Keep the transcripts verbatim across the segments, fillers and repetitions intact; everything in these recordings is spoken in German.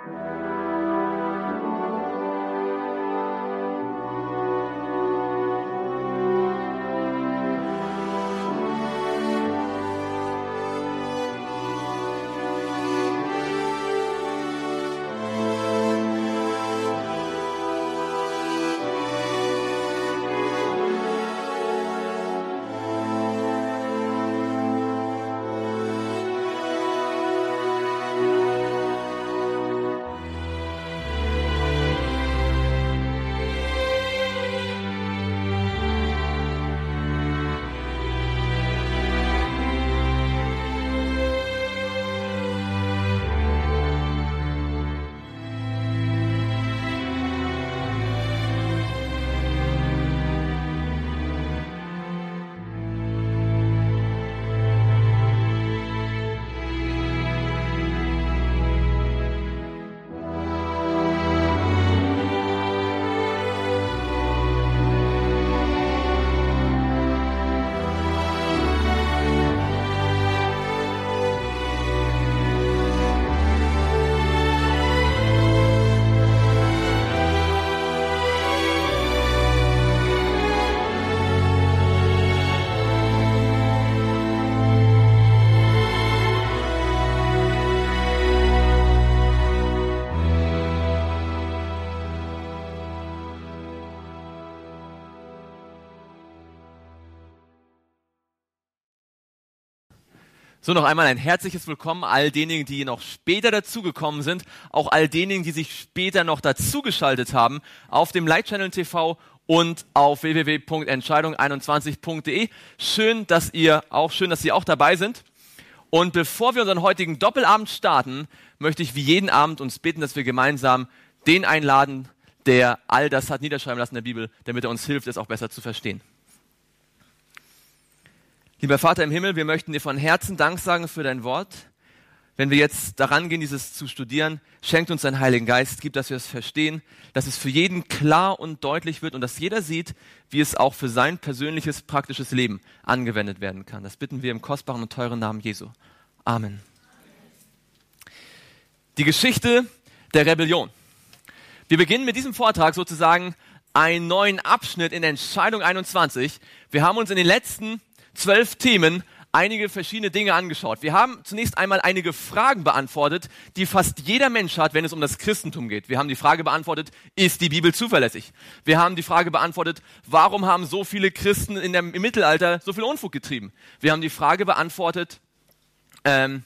So, noch einmal ein herzliches Willkommen all denjenigen, die noch später dazugekommen sind, auch all denjenigen, die sich später noch dazugeschaltet haben, auf dem Light Channel T V und auf w w w punkt entscheidung einundzwanzig punkt d e. Schön, dass ihr auch, schön, dass Sie auch dabei sind. Und bevor wir unseren heutigen Doppelabend starten, möchte ich wie jeden Abend uns bitten, dass wir gemeinsam den einladen, der all das hat niederschreiben lassen in der Bibel, damit er uns hilft, es auch besser zu verstehen. Lieber Vater im Himmel, wir möchten dir von Herzen Dank sagen für dein Wort. Wenn wir jetzt daran gehen, dieses zu studieren, schenkt uns deinen Heiligen Geist, gib, dass wir es verstehen, dass es für jeden klar und deutlich wird und dass jeder sieht, wie es auch für sein persönliches, praktisches Leben angewendet werden kann. Das bitten wir im kostbaren und teuren Namen Jesu. Amen. Die Geschichte der Rebellion. Wir beginnen mit diesem Vortrag sozusagen einen neuen Abschnitt in Entscheidung einundzwanzig. Wir haben uns in den letzten zwölf Themen einige verschiedene Dinge angeschaut. Wir haben zunächst einmal einige Fragen beantwortet, die fast jeder Mensch hat, wenn es um das Christentum geht. Wir haben die Frage beantwortet, ist die Bibel zuverlässig? Wir haben die Frage beantwortet, warum haben so viele Christen in dem, im Mittelalter so viel Unfug getrieben? Wir haben die Frage beantwortet, ähm,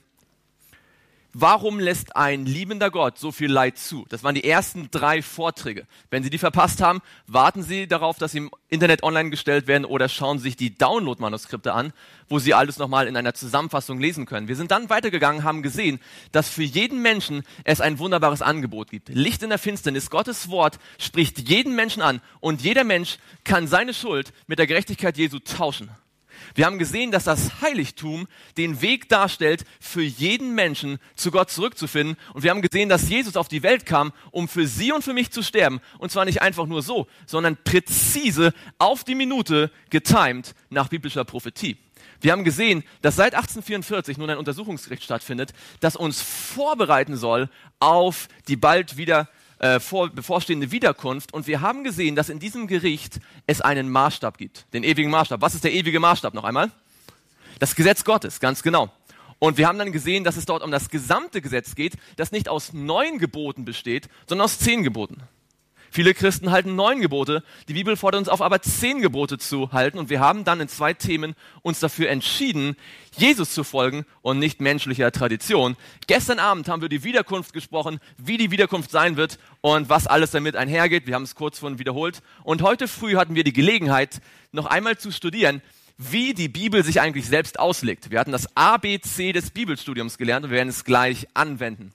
warum lässt ein liebender Gott so viel Leid zu? Das waren die ersten drei Vorträge. Wenn Sie die verpasst haben, warten Sie darauf, dass sie im Internet online gestellt werden oder schauen Sie sich die Download-Manuskripte an, wo Sie alles nochmal in einer Zusammenfassung lesen können. Wir sind dann weitergegangen, haben gesehen, dass für jeden Menschen es ein wunderbares Angebot gibt. Licht in der Finsternis, Gottes Wort spricht jeden Menschen an und jeder Mensch kann seine Schuld mit der Gerechtigkeit Jesu tauschen. Wir haben gesehen, dass das Heiligtum den Weg darstellt, für jeden Menschen zu Gott zurückzufinden. Und wir haben gesehen, dass Jesus auf die Welt kam, um für Sie und für mich zu sterben. Und zwar nicht einfach nur so, sondern präzise auf die Minute getimed nach biblischer Prophetie. Wir haben gesehen, dass seit achtzehnhundertvierundvierzig nun ein Untersuchungsgericht stattfindet, das uns vorbereiten soll auf die bald wieder Äh, vor, bevorstehende Wiederkunft. Und wir haben gesehen, dass in diesem Gericht es einen Maßstab gibt, den ewigen Maßstab. Was ist der ewige Maßstab noch einmal? Das Gesetz Gottes, ganz genau. Und wir haben dann gesehen, dass es dort um das gesamte Gesetz geht, das nicht aus neun Geboten besteht, sondern aus zehn Geboten. Viele Christen halten neun Gebote, die Bibel fordert uns auf, aber zehn Gebote zu halten. Und wir haben dann in zwei Themen uns dafür entschieden, Jesus zu folgen und nicht menschlicher Tradition. Gestern Abend haben wir die Wiederkunft gesprochen, wie die Wiederkunft sein wird und was alles damit einhergeht. Wir haben es kurz vorhin wiederholt. Und heute früh hatten wir die Gelegenheit, noch einmal zu studieren, wie die Bibel sich eigentlich selbst auslegt. Wir hatten das A B C des Bibelstudiums gelernt und wir werden es gleich anwenden.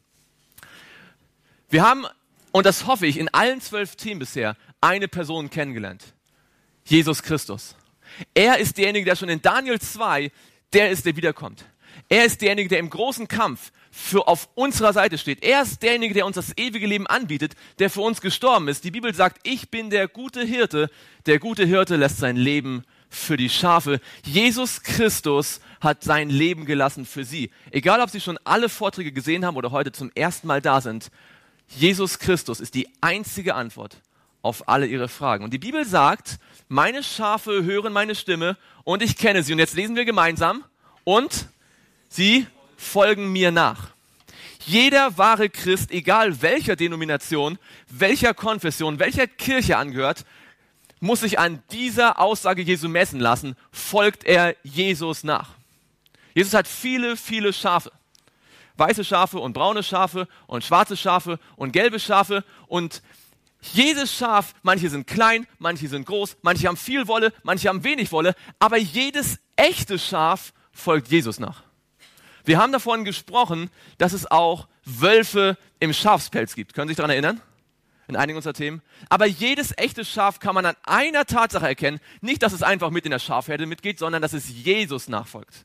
Wir haben, und das hoffe ich, in allen zwölf Themen bisher eine Person kennengelernt. Jesus Christus. Er ist derjenige, der schon in Daniel zwei, der ist, der wiederkommt. Er ist derjenige, der im großen Kampf für auf unserer Seite steht. Er ist derjenige, der uns das ewige Leben anbietet, der für uns gestorben ist. Die Bibel sagt, ich bin der gute Hirte. Der gute Hirte lässt sein Leben für die Schafe. Jesus Christus hat sein Leben gelassen für Sie. Egal, ob Sie schon alle Vorträge gesehen haben oder heute zum ersten Mal da sind, Jesus Christus ist die einzige Antwort auf alle ihre Fragen. Und die Bibel sagt, meine Schafe hören meine Stimme und ich kenne sie. Und jetzt lesen wir gemeinsam und sie folgen mir nach. Jeder wahre Christ, egal welcher Denomination, welcher Konfession, welcher Kirche angehört, muss sich an dieser Aussage Jesu messen lassen, folgt er Jesus nach. Jesus hat viele, viele Schafe. Weiße Schafe und braune Schafe und schwarze Schafe und gelbe Schafe. Und jedes Schaf, manche sind klein, manche sind groß, manche haben viel Wolle, manche haben wenig Wolle, aber jedes echte Schaf folgt Jesus nach. Wir haben davon gesprochen, dass es auch Wölfe im Schafspelz gibt. Können Sie sich daran erinnern? In einigen unserer Themen. Aber jedes echte Schaf kann man an einer Tatsache erkennen. Nicht, dass es einfach mit in der Schafherde mitgeht, sondern dass es Jesus nachfolgt.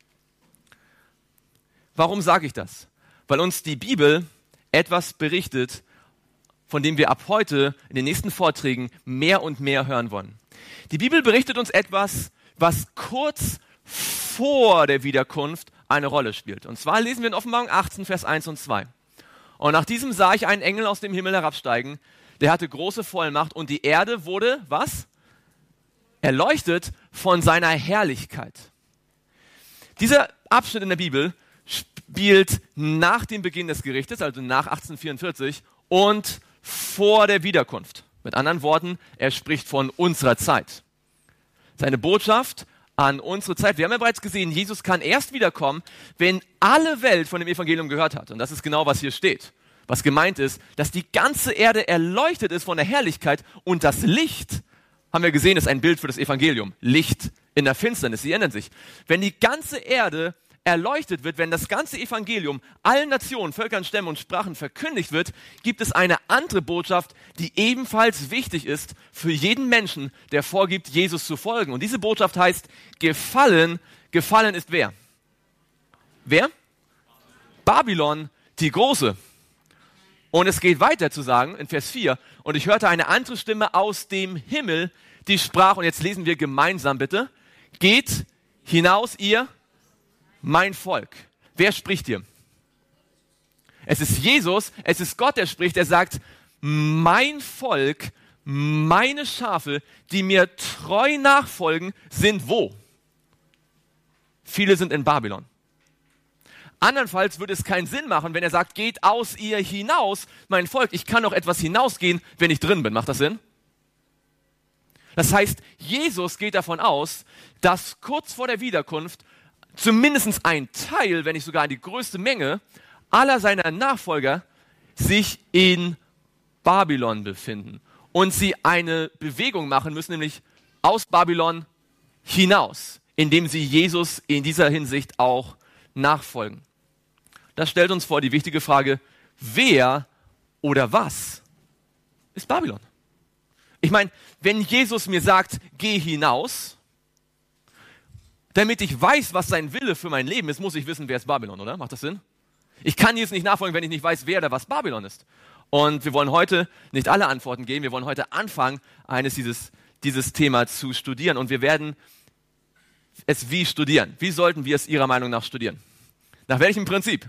Warum sage ich das? Weil uns die Bibel etwas berichtet, von dem wir ab heute in den nächsten Vorträgen mehr und mehr hören wollen. Die Bibel berichtet uns etwas, was kurz vor der Wiederkunft eine Rolle spielt. Und zwar lesen wir in Offenbarung achtzehn, Vers eins und zwei. Und nach diesem sah ich einen Engel aus dem Himmel herabsteigen, der hatte große Vollmacht und die Erde wurde, was? Erleuchtet von seiner Herrlichkeit. Dieser Abschnitt in der Bibel spielt nach dem Beginn des Gerichtes, also nach achtzehnhundertvierundvierzig und vor der Wiederkunft. Mit anderen Worten, er spricht von unserer Zeit. Seine Botschaft an unsere Zeit. Wir haben ja bereits gesehen, Jesus kann erst wiederkommen, wenn alle Welt von dem Evangelium gehört hat. Und das ist genau, was hier steht. Was gemeint ist, dass die ganze Erde erleuchtet ist von der Herrlichkeit und das Licht, haben wir gesehen, ist ein Bild für das Evangelium. Licht in der Finsternis, sie ändern sich. Wenn die ganze Erde erleuchtet wird, wenn das ganze Evangelium allen Nationen, Völkern, Stämmen und Sprachen verkündigt wird, gibt es eine andere Botschaft, die ebenfalls wichtig ist für jeden Menschen, der vorgibt, Jesus zu folgen. Und diese Botschaft heißt, gefallen, gefallen ist wer? Wer? Babylon, die Große. Und es geht weiter zu sagen, in Vers vier, und ich hörte eine andere Stimme aus dem Himmel, die sprach, und jetzt lesen wir gemeinsam bitte, geht hinaus, ihr mein Volk. Wer spricht hier? Es ist Jesus, es ist Gott, der spricht, der sagt, mein Volk, meine Schafe, die mir treu nachfolgen, sind wo? Viele sind in Babylon. Andernfalls würde es keinen Sinn machen, wenn er sagt, geht aus ihr hinaus, mein Volk. Ich kann auch etwas hinausgehen, wenn ich drin bin. Macht das Sinn? Das heißt, Jesus geht davon aus, dass kurz vor der Wiederkunft zumindest ein Teil, wenn nicht sogar die größte Menge aller seiner Nachfolger sich in Babylon befinden und sie eine Bewegung machen müssen, nämlich aus Babylon hinaus, indem sie Jesus in dieser Hinsicht auch nachfolgen. Das stellt uns vor die wichtige Frage, wer oder was ist Babylon? Ich meine, wenn Jesus mir sagt, geh hinaus, damit ich weiß, was sein Wille für mein Leben ist, muss ich wissen, wer ist Babylon, oder? Macht das Sinn? Ich kann Jesus nicht nachfolgen, wenn ich nicht weiß, wer oder was Babylon ist. Und wir wollen heute nicht alle Antworten geben. Wir wollen heute anfangen, eines dieses, dieses Thema zu studieren. Und wir werden es wie studieren. Wie sollten wir es Ihrer Meinung nach studieren? Nach welchem Prinzip?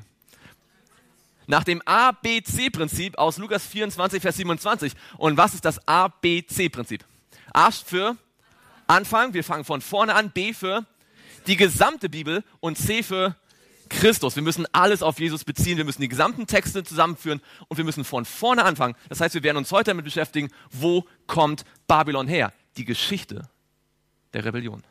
Nach dem A B C-Prinzip aus Lukas vierundzwanzig, Vers siebenundzwanzig. Und was ist das A B C-Prinzip? A für Anfang, wir fangen von vorne an. B für die gesamte Bibel und C für Christus. Wir müssen alles auf Jesus beziehen, wir müssen die gesamten Texte zusammenführen und wir müssen von vorne anfangen. Das heißt, wir werden uns heute damit beschäftigen, wo kommt Babylon her? Die Geschichte der Rebellion.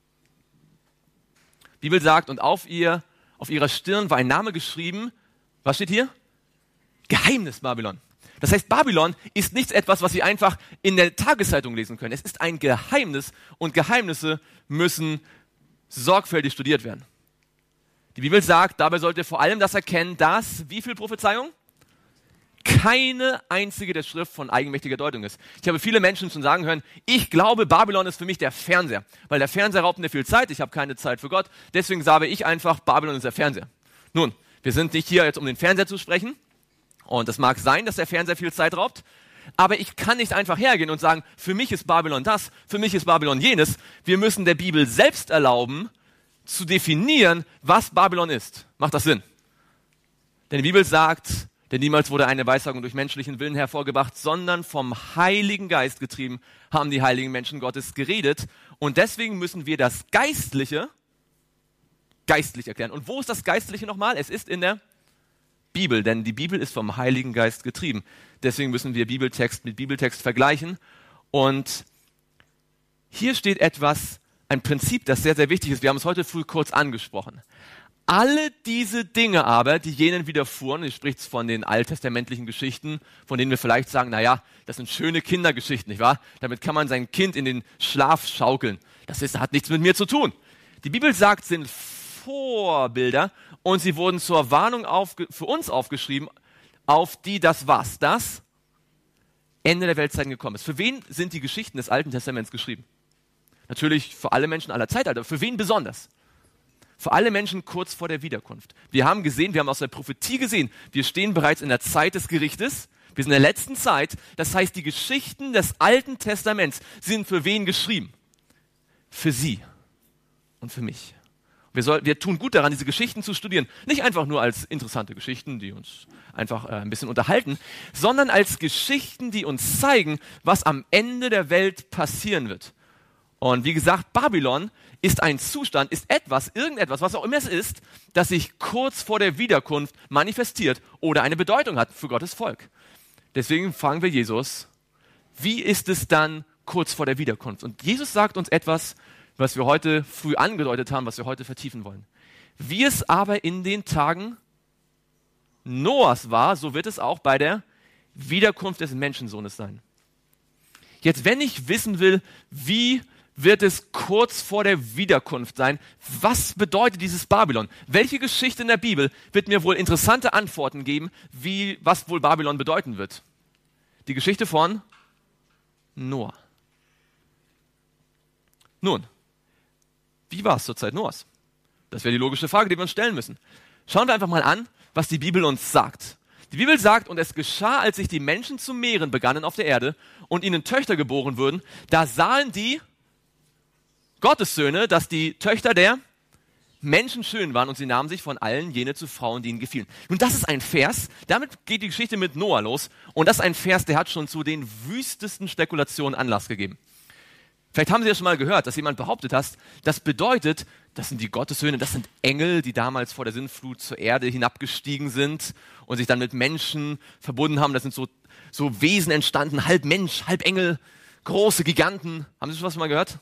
Die Bibel sagt, und auf ihr, auf ihrer Stirn war ein Name geschrieben. Was steht hier? Geheimnis Babylon. Das heißt, Babylon ist nichts etwas, was Sie einfach in der Tageszeitung lesen können. Es ist ein Geheimnis und Geheimnisse müssen sorgfältig studiert werden. Die Bibel sagt, dabei sollt ihr vor allem das erkennen, dass, wie viel Prophezeiung? Keine einzige der Schrift von eigenmächtiger Deutung ist. Ich habe viele Menschen schon sagen hören, ich glaube, Babylon ist für mich der Fernseher, weil der Fernseher raubt mir viel Zeit, ich habe keine Zeit für Gott, deswegen sage ich einfach, Babylon ist der Fernseher. Nun, wir sind nicht hier jetzt, um den Fernseher zu sprechen, und es mag sein, dass der Fernseher viel Zeit raubt, aber ich kann nicht einfach hergehen und sagen, für mich ist Babylon das, für mich ist Babylon jenes. Wir müssen der Bibel selbst erlauben, zu definieren, was Babylon ist. Macht das Sinn? Denn die Bibel sagt, Denn niemals wurde eine Weissagung durch menschlichen Willen hervorgebracht, sondern vom Heiligen Geist getrieben haben die heiligen Menschen Gottes geredet. Und deswegen müssen wir das Geistliche geistlich erklären. Und wo ist das Geistliche nochmal? Es ist in der Bibel, denn die Bibel ist vom Heiligen Geist getrieben. Deswegen müssen wir Bibeltext mit Bibeltext vergleichen. Und hier steht etwas, ein Prinzip, das sehr, sehr wichtig ist. Wir haben es heute früh kurz angesprochen. Alle diese Dinge aber, die jenen widerfuhren, ich spricht von den alttestamentlichen Geschichten, von denen wir vielleicht sagen, naja, das sind schöne Kindergeschichten, nicht wahr? Damit kann man sein Kind in den Schlaf schaukeln. Das ist, hat nichts mit mir zu tun. Die Bibel sagt, sind Vorbilder und sie wurden zur Warnung aufge- für uns aufgeschrieben, auf die das was, das Ende der Weltzeiten gekommen ist. Für wen sind die Geschichten des Alten Testaments geschrieben? Natürlich für alle Menschen aller Zeitalter. Für wen besonders? Für alle Menschen kurz vor der Wiederkunft. Wir haben gesehen, wir haben aus der Prophetie gesehen, wir stehen bereits in der Zeit des Gerichtes. Wir sind in der letzten Zeit. Das heißt, die Geschichten des Alten Testaments sind für wen geschrieben? Für Sie und für mich. Wir, soll, wir tun gut daran, diese Geschichten zu studieren. Nicht einfach nur als interessante Geschichten, die uns einfach äh, ein bisschen unterhalten, sondern als Geschichten, die uns zeigen, was am Ende der Welt passieren wird. Und wie gesagt, Babylon ist ein Zustand, ist etwas, irgendetwas, was auch immer es ist, das sich kurz vor der Wiederkunft manifestiert oder eine Bedeutung hat für Gottes Volk. Deswegen fragen wir Jesus, wie ist es dann kurz vor der Wiederkunft? Und Jesus sagt uns etwas, was wir heute früh angedeutet haben, was wir heute vertiefen wollen. Wie es aber in den Tagen Noahs war, so wird es auch bei der Wiederkunft des Menschensohnes sein. Jetzt, wenn ich wissen will, wie wird es kurz vor der Wiederkunft sein, was bedeutet dieses Babylon? Welche Geschichte in der Bibel wird mir wohl interessante Antworten geben, wie, was wohl Babylon bedeuten wird? Die Geschichte von Noah. Nun, wie war es zur Zeit Noahs? Das wäre die logische Frage, die wir uns stellen müssen. Schauen wir einfach mal an, was die Bibel uns sagt. Die Bibel sagt, und es geschah, als sich die Menschen zu mehren begannen auf der Erde und ihnen Töchter geboren wurden, da sahen die Gottessöhne, dass die Töchter der Menschen schön waren und sie nahmen sich von allen jene zu Frauen, die ihnen gefielen. Nun, das ist ein Vers, damit geht die Geschichte mit Noah los und das ist ein Vers, der hat schon zu den wüstesten Spekulationen Anlass gegeben. Vielleicht haben Sie ja schon mal gehört, dass jemand behauptet hat, das bedeutet, das sind die Gottessöhne, das sind Engel, die damals vor der Sintflut zur Erde hinabgestiegen sind und sich dann mit Menschen verbunden haben. Das sind so, so Wesen entstanden, halb Mensch, halb Engel, große Giganten. Haben Sie schon was mal gehört?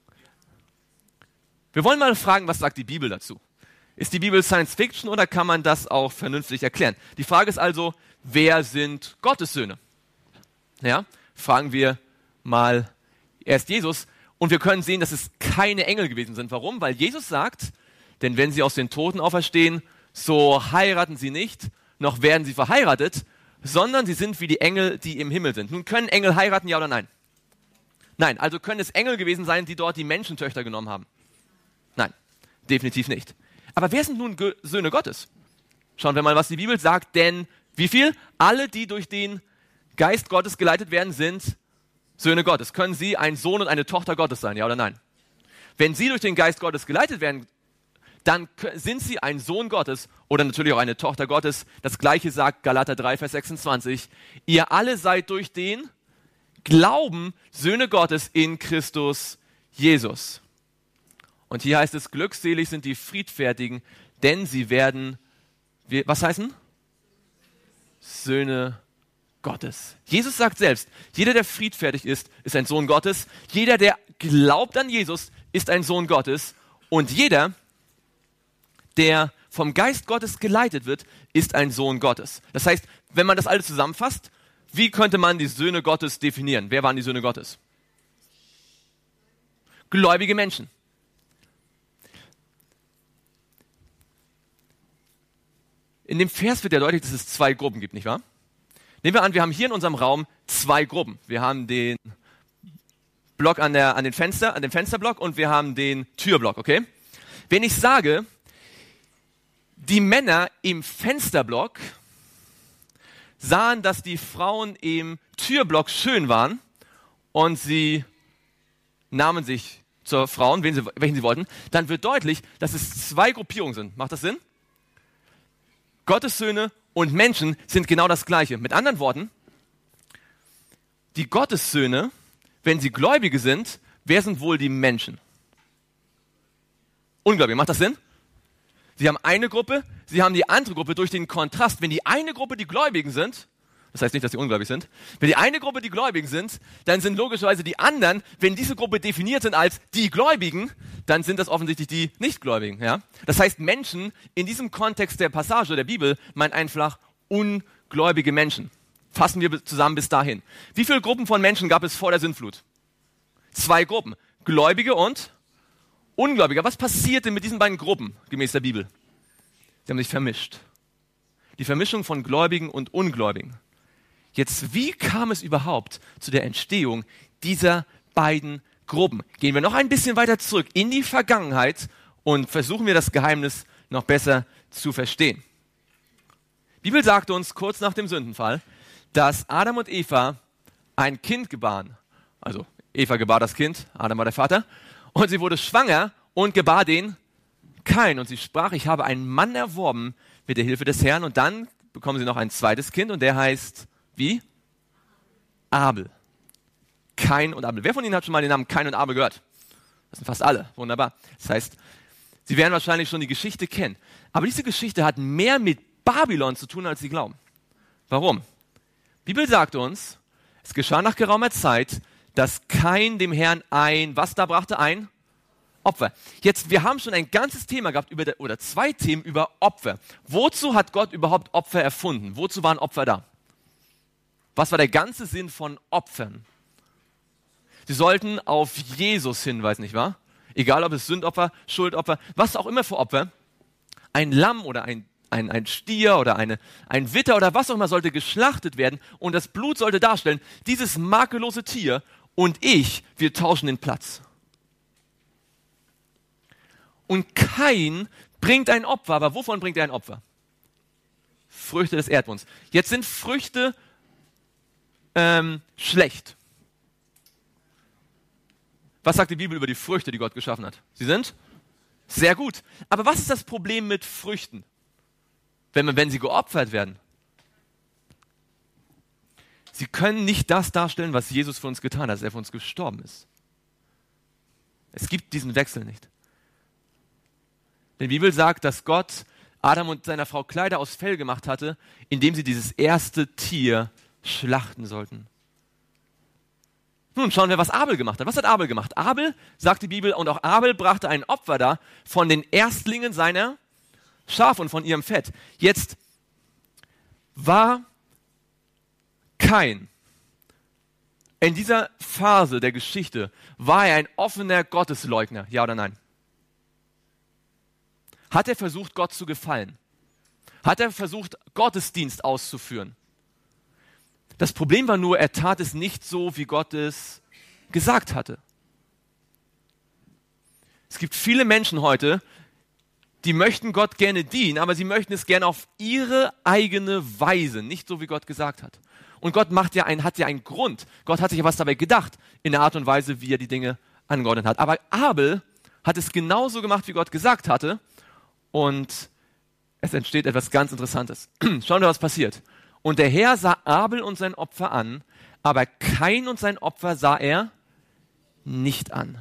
Wir wollen mal fragen, was sagt die Bibel dazu? Ist die Bibel Science Fiction oder kann man das auch vernünftig erklären? Die Frage ist also, wer sind Gottessöhne? Ja, fragen wir mal erst Jesus und wir können sehen, dass es keine Engel gewesen sind. Warum? Weil Jesus sagt, denn wenn sie aus den Toten auferstehen, so heiraten sie nicht, noch werden sie verheiratet, sondern sie sind wie die Engel, die im Himmel sind. Nun, können Engel heiraten, ja oder nein? Nein, also können es Engel gewesen sein, die dort die Menschentöchter genommen haben. Nein, definitiv nicht. Aber wer sind nun Ge- Söhne Gottes? Schauen wir mal, was die Bibel sagt, denn wie viel? Alle, die durch den Geist Gottes geleitet werden, sind Söhne Gottes. Können sie ein Sohn und eine Tochter Gottes sein, ja oder nein? Wenn sie durch den Geist Gottes geleitet werden, dann sind sie ein Sohn Gottes oder natürlich auch eine Tochter Gottes. Das Gleiche sagt Galater drei, Vers sechsundzwanzig. Ihr alle seid durch den Glauben Söhne Gottes in Christus Jesus. Und hier heißt es, glückselig sind die Friedfertigen, denn sie werden, was heißen? Söhne Gottes. Jesus sagt selbst, jeder, der friedfertig ist, ist ein Sohn Gottes. Jeder, der glaubt an Jesus, ist ein Sohn Gottes. Und jeder, der vom Geist Gottes geleitet wird, ist ein Sohn Gottes. Das heißt, wenn man das alles zusammenfasst, wie könnte man die Söhne Gottes definieren? Wer waren die Söhne Gottes? Gläubige Menschen. In dem Vers wird ja deutlich, dass es zwei Gruppen gibt, nicht wahr? Nehmen wir an, wir haben hier in unserem Raum zwei Gruppen. Wir haben den Block an, der, an, den Fenster, an dem Fensterblock und wir haben den Türblock, okay? Wenn ich sage, die Männer im Fensterblock sahen, dass die Frauen im Türblock schön waren und sie nahmen sich zur Frauen, wen sie, welchen sie wollten, dann wird deutlich, dass es zwei Gruppierungen sind. Macht das Sinn? Gottes Söhne und Menschen sind genau das Gleiche. Mit anderen Worten, die Gottessöhne, wenn sie Gläubige sind, wer sind wohl die Menschen? Ungläubige, macht das Sinn? Sie haben eine Gruppe, sie haben die andere Gruppe durch den Kontrast. Wenn die eine Gruppe die Gläubigen sind, das heißt nicht, dass sie ungläubig sind, wenn die eine Gruppe die Gläubigen sind, dann sind logischerweise die anderen, wenn diese Gruppe definiert sind als die Gläubigen, dann sind das offensichtlich die Nichtgläubigen. Ja? Das heißt, Menschen in diesem Kontext der Passage der Bibel meint einfach ungläubige Menschen. Fassen wir zusammen bis dahin. Wie viele Gruppen von Menschen gab es vor der Sintflut? Zwei Gruppen, Gläubige und Ungläubige. Was passierte mit diesen beiden Gruppen gemäß der Bibel? Sie haben sich vermischt. Die Vermischung von Gläubigen und Ungläubigen. Jetzt, wie kam es überhaupt zu der Entstehung dieser beiden Gruppen? Gehen wir noch ein bisschen weiter zurück in die Vergangenheit und versuchen wir das Geheimnis noch besser zu verstehen. Die Bibel sagt uns kurz nach dem Sündenfall, dass Adam und Eva ein Kind gebaren. Also Eva gebar das Kind, Adam war der Vater. Und sie wurde schwanger und gebar den Kain. Und sie sprach, ich habe einen Mann erworben mit der Hilfe des Herrn. Und dann bekommen sie noch ein zweites Kind und der heißt, wie? Abel. Kain und Abel. Wer von Ihnen hat schon mal den Namen Kain und Abel gehört? Das sind fast alle. Wunderbar. Das heißt, Sie werden wahrscheinlich schon die Geschichte kennen. Aber diese Geschichte hat mehr mit Babylon zu tun, als Sie glauben. Warum? Die Bibel sagt uns, es geschah nach geraumer Zeit, dass Kain dem Herrn ein, was da brachte ein? Opfer. Jetzt, wir haben schon ein ganzes Thema gehabt, über der, oder zwei Themen über Opfer. Wozu hat Gott überhaupt Opfer erfunden? Wozu waren Opfer da? Was war der ganze Sinn von Opfern? Sie sollten auf Jesus hinweisen, nicht wahr? Egal, ob es Sündopfer, Schuldopfer, was auch immer für Opfer. Ein Lamm oder ein, ein, ein Stier oder eine, ein Witter oder was auch immer sollte geschlachtet werden und das Blut sollte darstellen, dieses makellose Tier und ich, wir tauschen den Platz. Und Kain bringt ein Opfer, aber wovon bringt er ein Opfer? Früchte des Erdbodens. Jetzt sind Früchte ähm, schlecht. Was sagt die Bibel über die Früchte, die Gott geschaffen hat? Sie sind sehr gut. Aber was ist das Problem mit Früchten, wenn, man, wenn sie geopfert werden? Sie können nicht das darstellen, was Jesus für uns getan hat, dass er für uns gestorben ist. Es gibt diesen Wechsel nicht. Denn die Bibel sagt, dass Gott Adam und seiner Frau Kleider aus Fell gemacht hatte, indem sie dieses erste Tier schlachten sollten. Nun schauen wir, was Abel gemacht hat. Was hat Abel gemacht? Abel, sagt die Bibel, und auch Abel brachte ein Opfer dar von den Erstlingen seiner Schafe und von ihrem Fett. Jetzt war Kain in dieser Phase der Geschichte, war er ein offener Gottesleugner, ja oder nein? Hat er versucht, Gott zu gefallen? Hat er versucht, Gottesdienst auszuführen? Das Problem war nur, er tat es nicht so, wie Gott es gesagt hatte. Es gibt viele Menschen heute, die möchten Gott gerne dienen, aber sie möchten es gerne auf ihre eigene Weise, nicht so, wie Gott gesagt hat. Und Gott macht ja ein, hat ja einen Grund. Gott hat sich ja was dabei gedacht, in der Art und Weise, wie er die Dinge angeordnet hat. Aber Abel hat es genauso gemacht, wie Gott gesagt hatte. Und es entsteht etwas ganz Interessantes. Schauen wir, was passiert. Und der Herr sah Abel und sein Opfer an, aber Kain und sein Opfer sah er nicht an.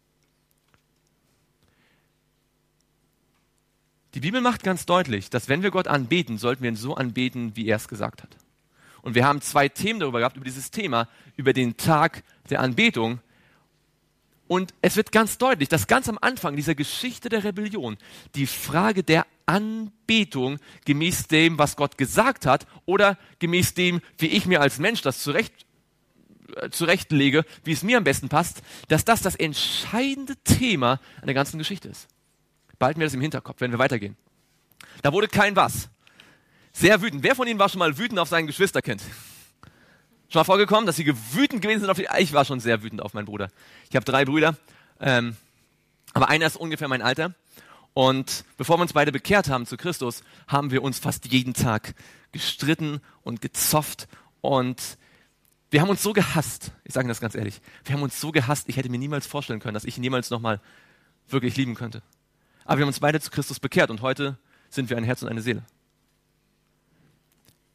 Die Bibel macht ganz deutlich, dass wenn wir Gott anbeten, sollten wir ihn so anbeten, wie er es gesagt hat. Und wir haben zwei Themen darüber gehabt, über dieses Thema, über den Tag der Anbetung. Und es wird ganz deutlich, dass ganz am Anfang dieser Geschichte der Rebellion die Frage der Anbetung gemäß dem, was Gott gesagt hat, oder gemäß dem, wie ich mir als Mensch das zurecht, äh, zurechtlege, wie es mir am besten passt, dass das das entscheidende Thema an der ganzen Geschichte ist. Behalten wir das im Hinterkopf, wenn wir weitergehen. Da wurde Kain was? Sehr wütend. Wer von Ihnen war schon mal wütend auf sein Geschwisterkind? Schon mal vorgekommen, dass Sie wütend gewesen sind auf die... Ich war schon sehr wütend auf meinen Bruder. Ich habe drei Brüder, ähm, aber einer ist ungefähr mein Alter. Und bevor wir uns beide bekehrt haben zu Christus, haben wir uns fast jeden Tag gestritten und gezofft. Und wir haben uns so gehasst, ich sage Ihnen das ganz ehrlich, wir haben uns so gehasst, ich hätte mir niemals vorstellen können, dass ich ihn jemals nochmal wirklich lieben könnte. Aber wir haben uns beide zu Christus bekehrt und heute sind wir ein Herz und eine Seele.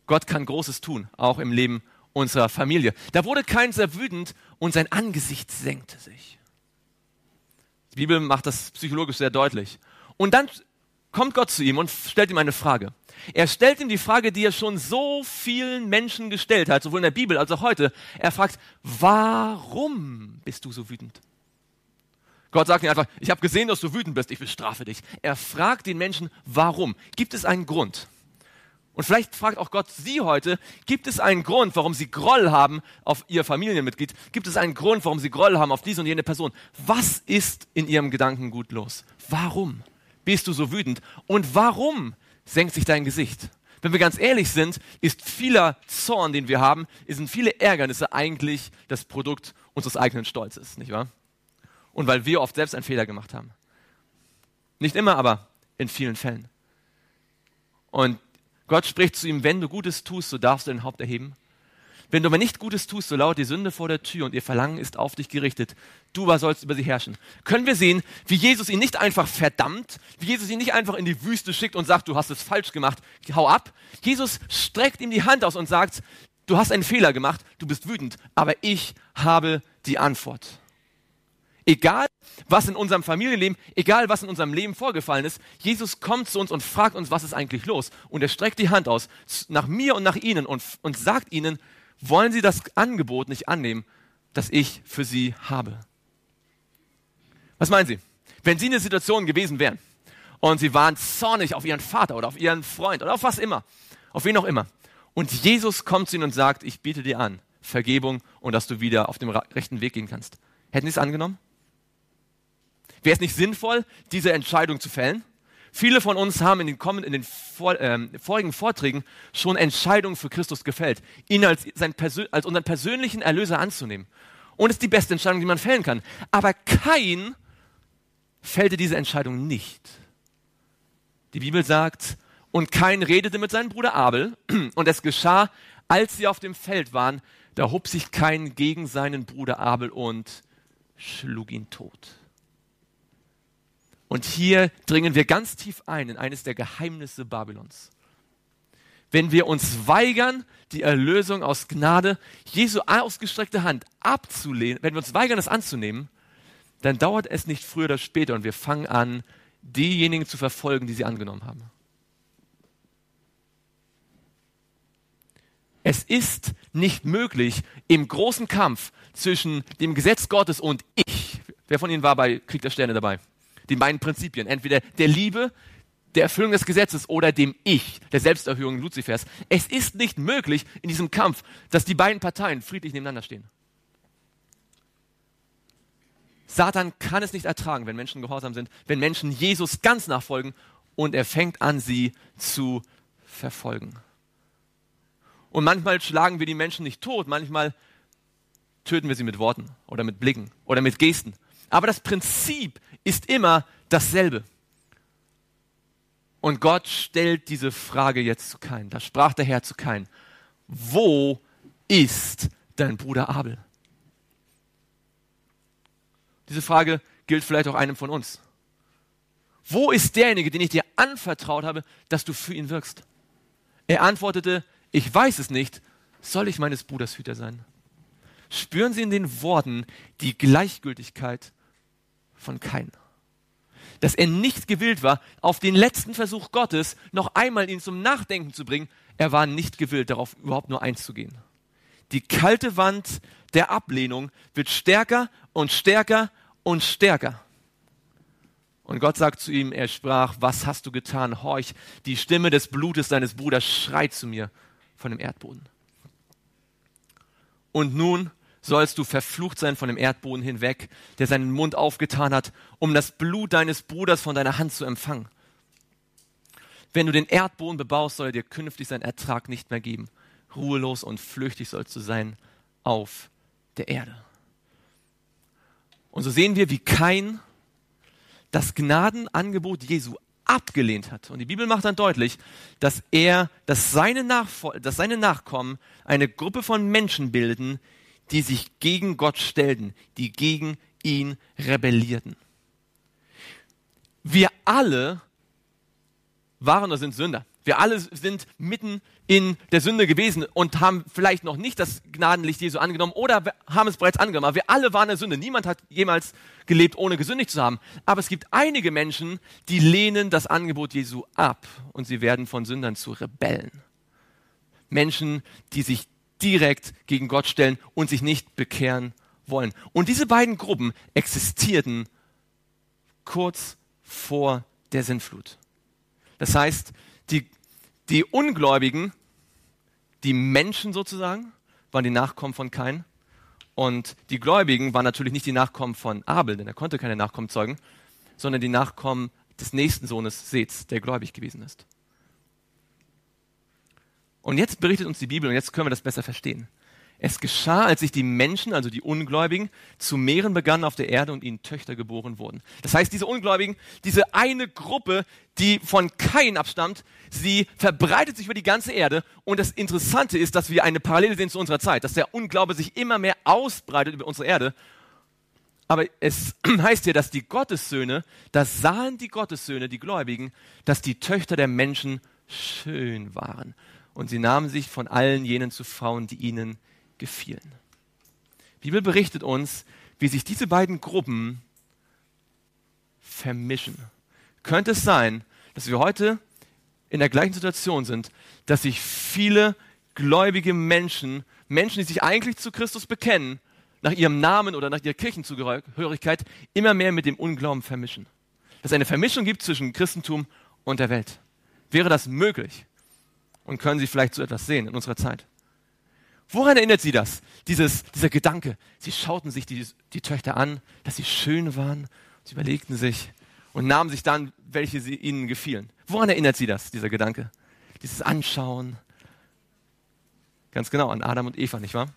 Gott kann Großes tun, auch im Leben unserer Familie. Da wurde Kain sehr wütend und sein Angesicht senkte sich. Die Bibel macht das psychologisch sehr deutlich. Und dann kommt Gott zu ihm und stellt ihm eine Frage. Er stellt ihm die Frage, die er schon so vielen Menschen gestellt hat, sowohl in der Bibel als auch heute. Er fragt, warum bist du so wütend? Gott sagt ihm einfach, ich habe gesehen, dass du wütend bist, ich bestrafe dich. Er fragt den Menschen, warum? Gibt es einen Grund? Und vielleicht fragt auch Gott Sie heute, gibt es einen Grund, warum Sie Groll haben auf Ihr Familienmitglied? Gibt es einen Grund, warum Sie Groll haben auf diese und jene Person? Was ist in Ihrem Gedankengut los? Warum bist du so wütend? Und warum senkt sich dein Gesicht? Wenn wir ganz ehrlich sind, ist vieler Zorn, den wir haben, sind viele Ärgernisse eigentlich das Produkt unseres eigenen Stolzes, nicht wahr? Und weil wir oft selbst einen Fehler gemacht haben. Nicht immer, aber in vielen Fällen. Und Gott spricht zu ihm, wenn du Gutes tust, so darfst du dein Haupt erheben. Wenn du aber nicht Gutes tust, so lauert die Sünde vor der Tür und ihr Verlangen ist auf dich gerichtet. Du aber sollst über sie herrschen. Können wir sehen, wie Jesus ihn nicht einfach verdammt, wie Jesus ihn nicht einfach in die Wüste schickt und sagt, du hast es falsch gemacht, hau ab. Jesus streckt ihm die Hand aus und sagt, du hast einen Fehler gemacht, du bist wütend, aber ich habe die Antwort. Egal, was in unserem Familienleben, egal, was in unserem Leben vorgefallen ist, Jesus kommt zu uns und fragt uns, was ist eigentlich los? Und er streckt die Hand aus nach mir und nach Ihnen und, und sagt ihnen, wollen Sie das Angebot nicht annehmen, das ich für Sie habe? Was meinen Sie? Wenn Sie in der Situation gewesen wären und Sie waren zornig auf Ihren Vater oder auf Ihren Freund oder auf was immer, auf wen auch immer, und Jesus kommt zu Ihnen und sagt, ich biete dir an, Vergebung und dass du wieder auf dem rechten Weg gehen kannst. Hätten Sie es angenommen? Wäre es nicht sinnvoll, diese Entscheidung zu fällen? Viele von uns haben in den, kommenden, in den vor, ähm, vorigen Vorträgen schon Entscheidungen für Christus gefällt, ihn als, sein Persön- als unseren persönlichen Erlöser anzunehmen. Und es ist die beste Entscheidung, die man fällen kann. Aber Kain fällte diese Entscheidung nicht. Die Bibel sagt, und Kain redete mit seinem Bruder Abel, und es geschah, als sie auf dem Feld waren, da hob sich Kain gegen seinen Bruder Abel und schlug ihn tot. Und hier dringen wir ganz tief ein in eines der Geheimnisse Babylons. Wenn wir uns weigern, die Erlösung aus Gnade, Jesu ausgestreckte Hand abzulehnen, wenn wir uns weigern, es anzunehmen, dann dauert es nicht früher oder später und wir fangen an, diejenigen zu verfolgen, die sie angenommen haben. Es ist nicht möglich, im großen Kampf zwischen dem Gesetz Gottes und ich, wer von Ihnen war bei Krieg der Sterne dabei? Die beiden Prinzipien, entweder der Liebe, der Erfüllung des Gesetzes oder dem Ich, der Selbsterhöhung Luzifers. Es ist nicht möglich in diesem Kampf, dass die beiden Parteien friedlich nebeneinander stehen. Satan kann es nicht ertragen, wenn Menschen gehorsam sind, wenn Menschen Jesus ganz nachfolgen und er fängt an, sie zu verfolgen. Und manchmal schlagen wir die Menschen nicht tot, manchmal töten wir sie mit Worten oder mit Blicken oder mit Gesten. Aber das Prinzip ist immer dasselbe. Und Gott stellt diese Frage jetzt zu Kain. Da sprach der Herr zu Kain, wo ist dein Bruder Abel? Diese Frage gilt vielleicht auch einem von uns. Wo ist derjenige, den ich dir anvertraut habe, dass du für ihn wirkst? Er antwortete, ich weiß es nicht, soll ich meines Bruders Hüter sein? Spüren Sie in den Worten die Gleichgültigkeit von Kain. Dass er nicht gewillt war, auf den letzten Versuch Gottes noch einmal ihn zum Nachdenken zu bringen. Er war nicht gewillt, darauf überhaupt nur einzugehen. Die kalte Wand der Ablehnung wird stärker und stärker und stärker. Und Gott sagt zu ihm, er sprach, was hast du getan? Horch, die Stimme des Blutes deines Bruders schreit zu mir von dem Erdboden. Und nun sollst du verflucht sein von dem Erdboden hinweg, der seinen Mund aufgetan hat, um das Blut deines Bruders von deiner Hand zu empfangen. Wenn du den Erdboden bebaust, soll er dir künftig seinen Ertrag nicht mehr geben. Ruhelos und flüchtig sollst du sein auf der Erde. Und so sehen wir, wie Kain das Gnadenangebot Jesu abgelehnt hat. Und die Bibel macht dann deutlich, dass er, dass seine, Nachfol- dass seine Nachkommen eine Gruppe von Menschen bilden, die sich gegen Gott stellten, die gegen ihn rebellierten. Wir alle waren oder sind Sünder. Wir alle sind mitten in der Sünde gewesen und haben vielleicht noch nicht das Gnadenlicht Jesu angenommen oder haben es bereits angenommen. Aber wir alle waren in der Sünde. Niemand hat jemals gelebt, ohne gesündigt zu haben. Aber es gibt einige Menschen, die lehnen das Angebot Jesu ab und sie werden von Sündern zu Rebellen. Menschen, die sich direkt gegen Gott stellen und sich nicht bekehren wollen. Und diese beiden Gruppen existierten kurz vor der Sintflut. Das heißt, die, die Ungläubigen, die Menschen sozusagen, waren die Nachkommen von Kain. Und die Gläubigen waren natürlich nicht die Nachkommen von Abel, denn er konnte keine Nachkommen zeugen, sondern die Nachkommen des nächsten Sohnes Seths, der gläubig gewesen ist. Und jetzt berichtet uns die Bibel, und jetzt können wir das besser verstehen. Es geschah, als sich die Menschen, also die Ungläubigen, zu mehren begannen auf der Erde und ihnen Töchter geboren wurden. Das heißt, diese Ungläubigen, diese eine Gruppe, die von Kain abstammt, sie verbreitet sich über die ganze Erde. Und das Interessante ist, dass wir eine Parallele sehen zu unserer Zeit, dass der Unglaube sich immer mehr ausbreitet über unsere Erde. Aber es heißt hier, dass die Gottessöhne, das sahen die Gottessöhne, die Gläubigen, dass die Töchter der Menschen schön waren. Und sie nahmen sich von allen jenen zu Frauen, die ihnen gefielen. Die Bibel berichtet uns, wie sich diese beiden Gruppen vermischen. Könnte es sein, dass wir heute in der gleichen Situation sind, dass sich viele gläubige Menschen, Menschen, die sich eigentlich zu Christus bekennen, nach ihrem Namen oder nach ihrer Kirchenzugehörigkeit, immer mehr mit dem Unglauben vermischen? Dass es eine Vermischung gibt zwischen Christentum und der Welt. Wäre das möglich? Und können Sie vielleicht so etwas sehen in unserer Zeit? Woran erinnert Sie das? Dieses, dieser Gedanke. Sie schauten sich die, die Töchter an, dass sie schön waren. Sie überlegten sich und nahmen sich dann, welche sie ihnen gefielen. Woran erinnert Sie das, dieser Gedanke? Dieses Anschauen. Ganz genau, an Adam und Eva, nicht wahr?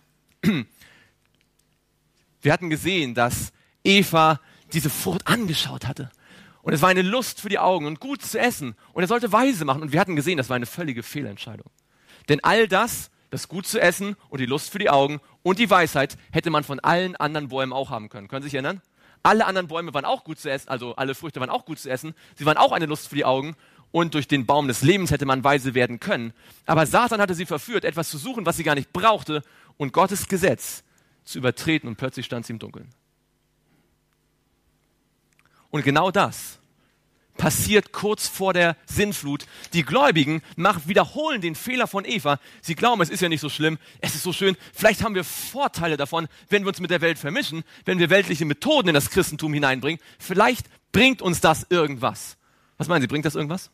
Wir hatten gesehen, dass Eva diese Frucht angeschaut hatte. Und es war eine Lust für die Augen und gut zu essen. Und er sollte weise machen. Und wir hatten gesehen, das war eine völlige Fehlentscheidung. Denn all das, das gut zu essen und die Lust für die Augen und die Weisheit, hätte man von allen anderen Bäumen auch haben können. Können Sie sich erinnern? Alle anderen Bäume waren auch gut zu essen, also alle Früchte waren auch gut zu essen. Sie waren auch eine Lust für die Augen. Und durch den Baum des Lebens hätte man weise werden können. Aber Satan hatte sie verführt, etwas zu suchen, was sie gar nicht brauchte, und Gottes Gesetz zu übertreten. Und plötzlich stand sie im Dunkeln. Und genau das passiert kurz vor der Sintflut. Die Gläubigen machen, wiederholen den Fehler von Eva. Sie glauben, es ist ja nicht so schlimm, es ist so schön. Vielleicht haben wir Vorteile davon, wenn wir uns mit der Welt vermischen, wenn wir weltliche Methoden in das Christentum hineinbringen. Vielleicht bringt uns das irgendwas. Was meinen Sie, bringt das irgendwas?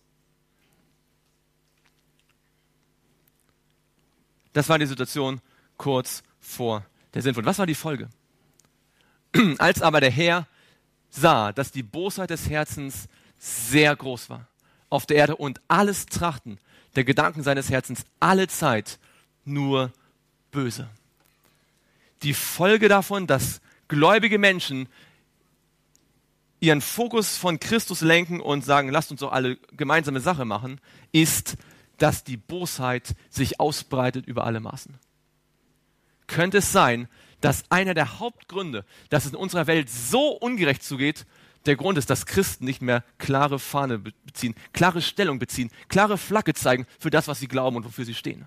Das war die Situation kurz vor der Sintflut. Was war die Folge? Als aber der Herr sah, dass die Bosheit des Herzens sehr groß war auf der Erde und alles Trachten der Gedanken seines Herzens alle Zeit nur böse. Die Folge davon, dass gläubige Menschen ihren Fokus von Christus lenken und sagen, lasst uns doch alle gemeinsame Sache machen, ist, dass die Bosheit sich ausbreitet über alle Maßen. Könnte es sein, dass einer der Hauptgründe, dass es in unserer Welt so ungerecht zugeht, der Grund ist, dass Christen nicht mehr klare Fahne beziehen, klare Stellung beziehen, klare Flagge zeigen für das, was sie glauben und wofür sie stehen.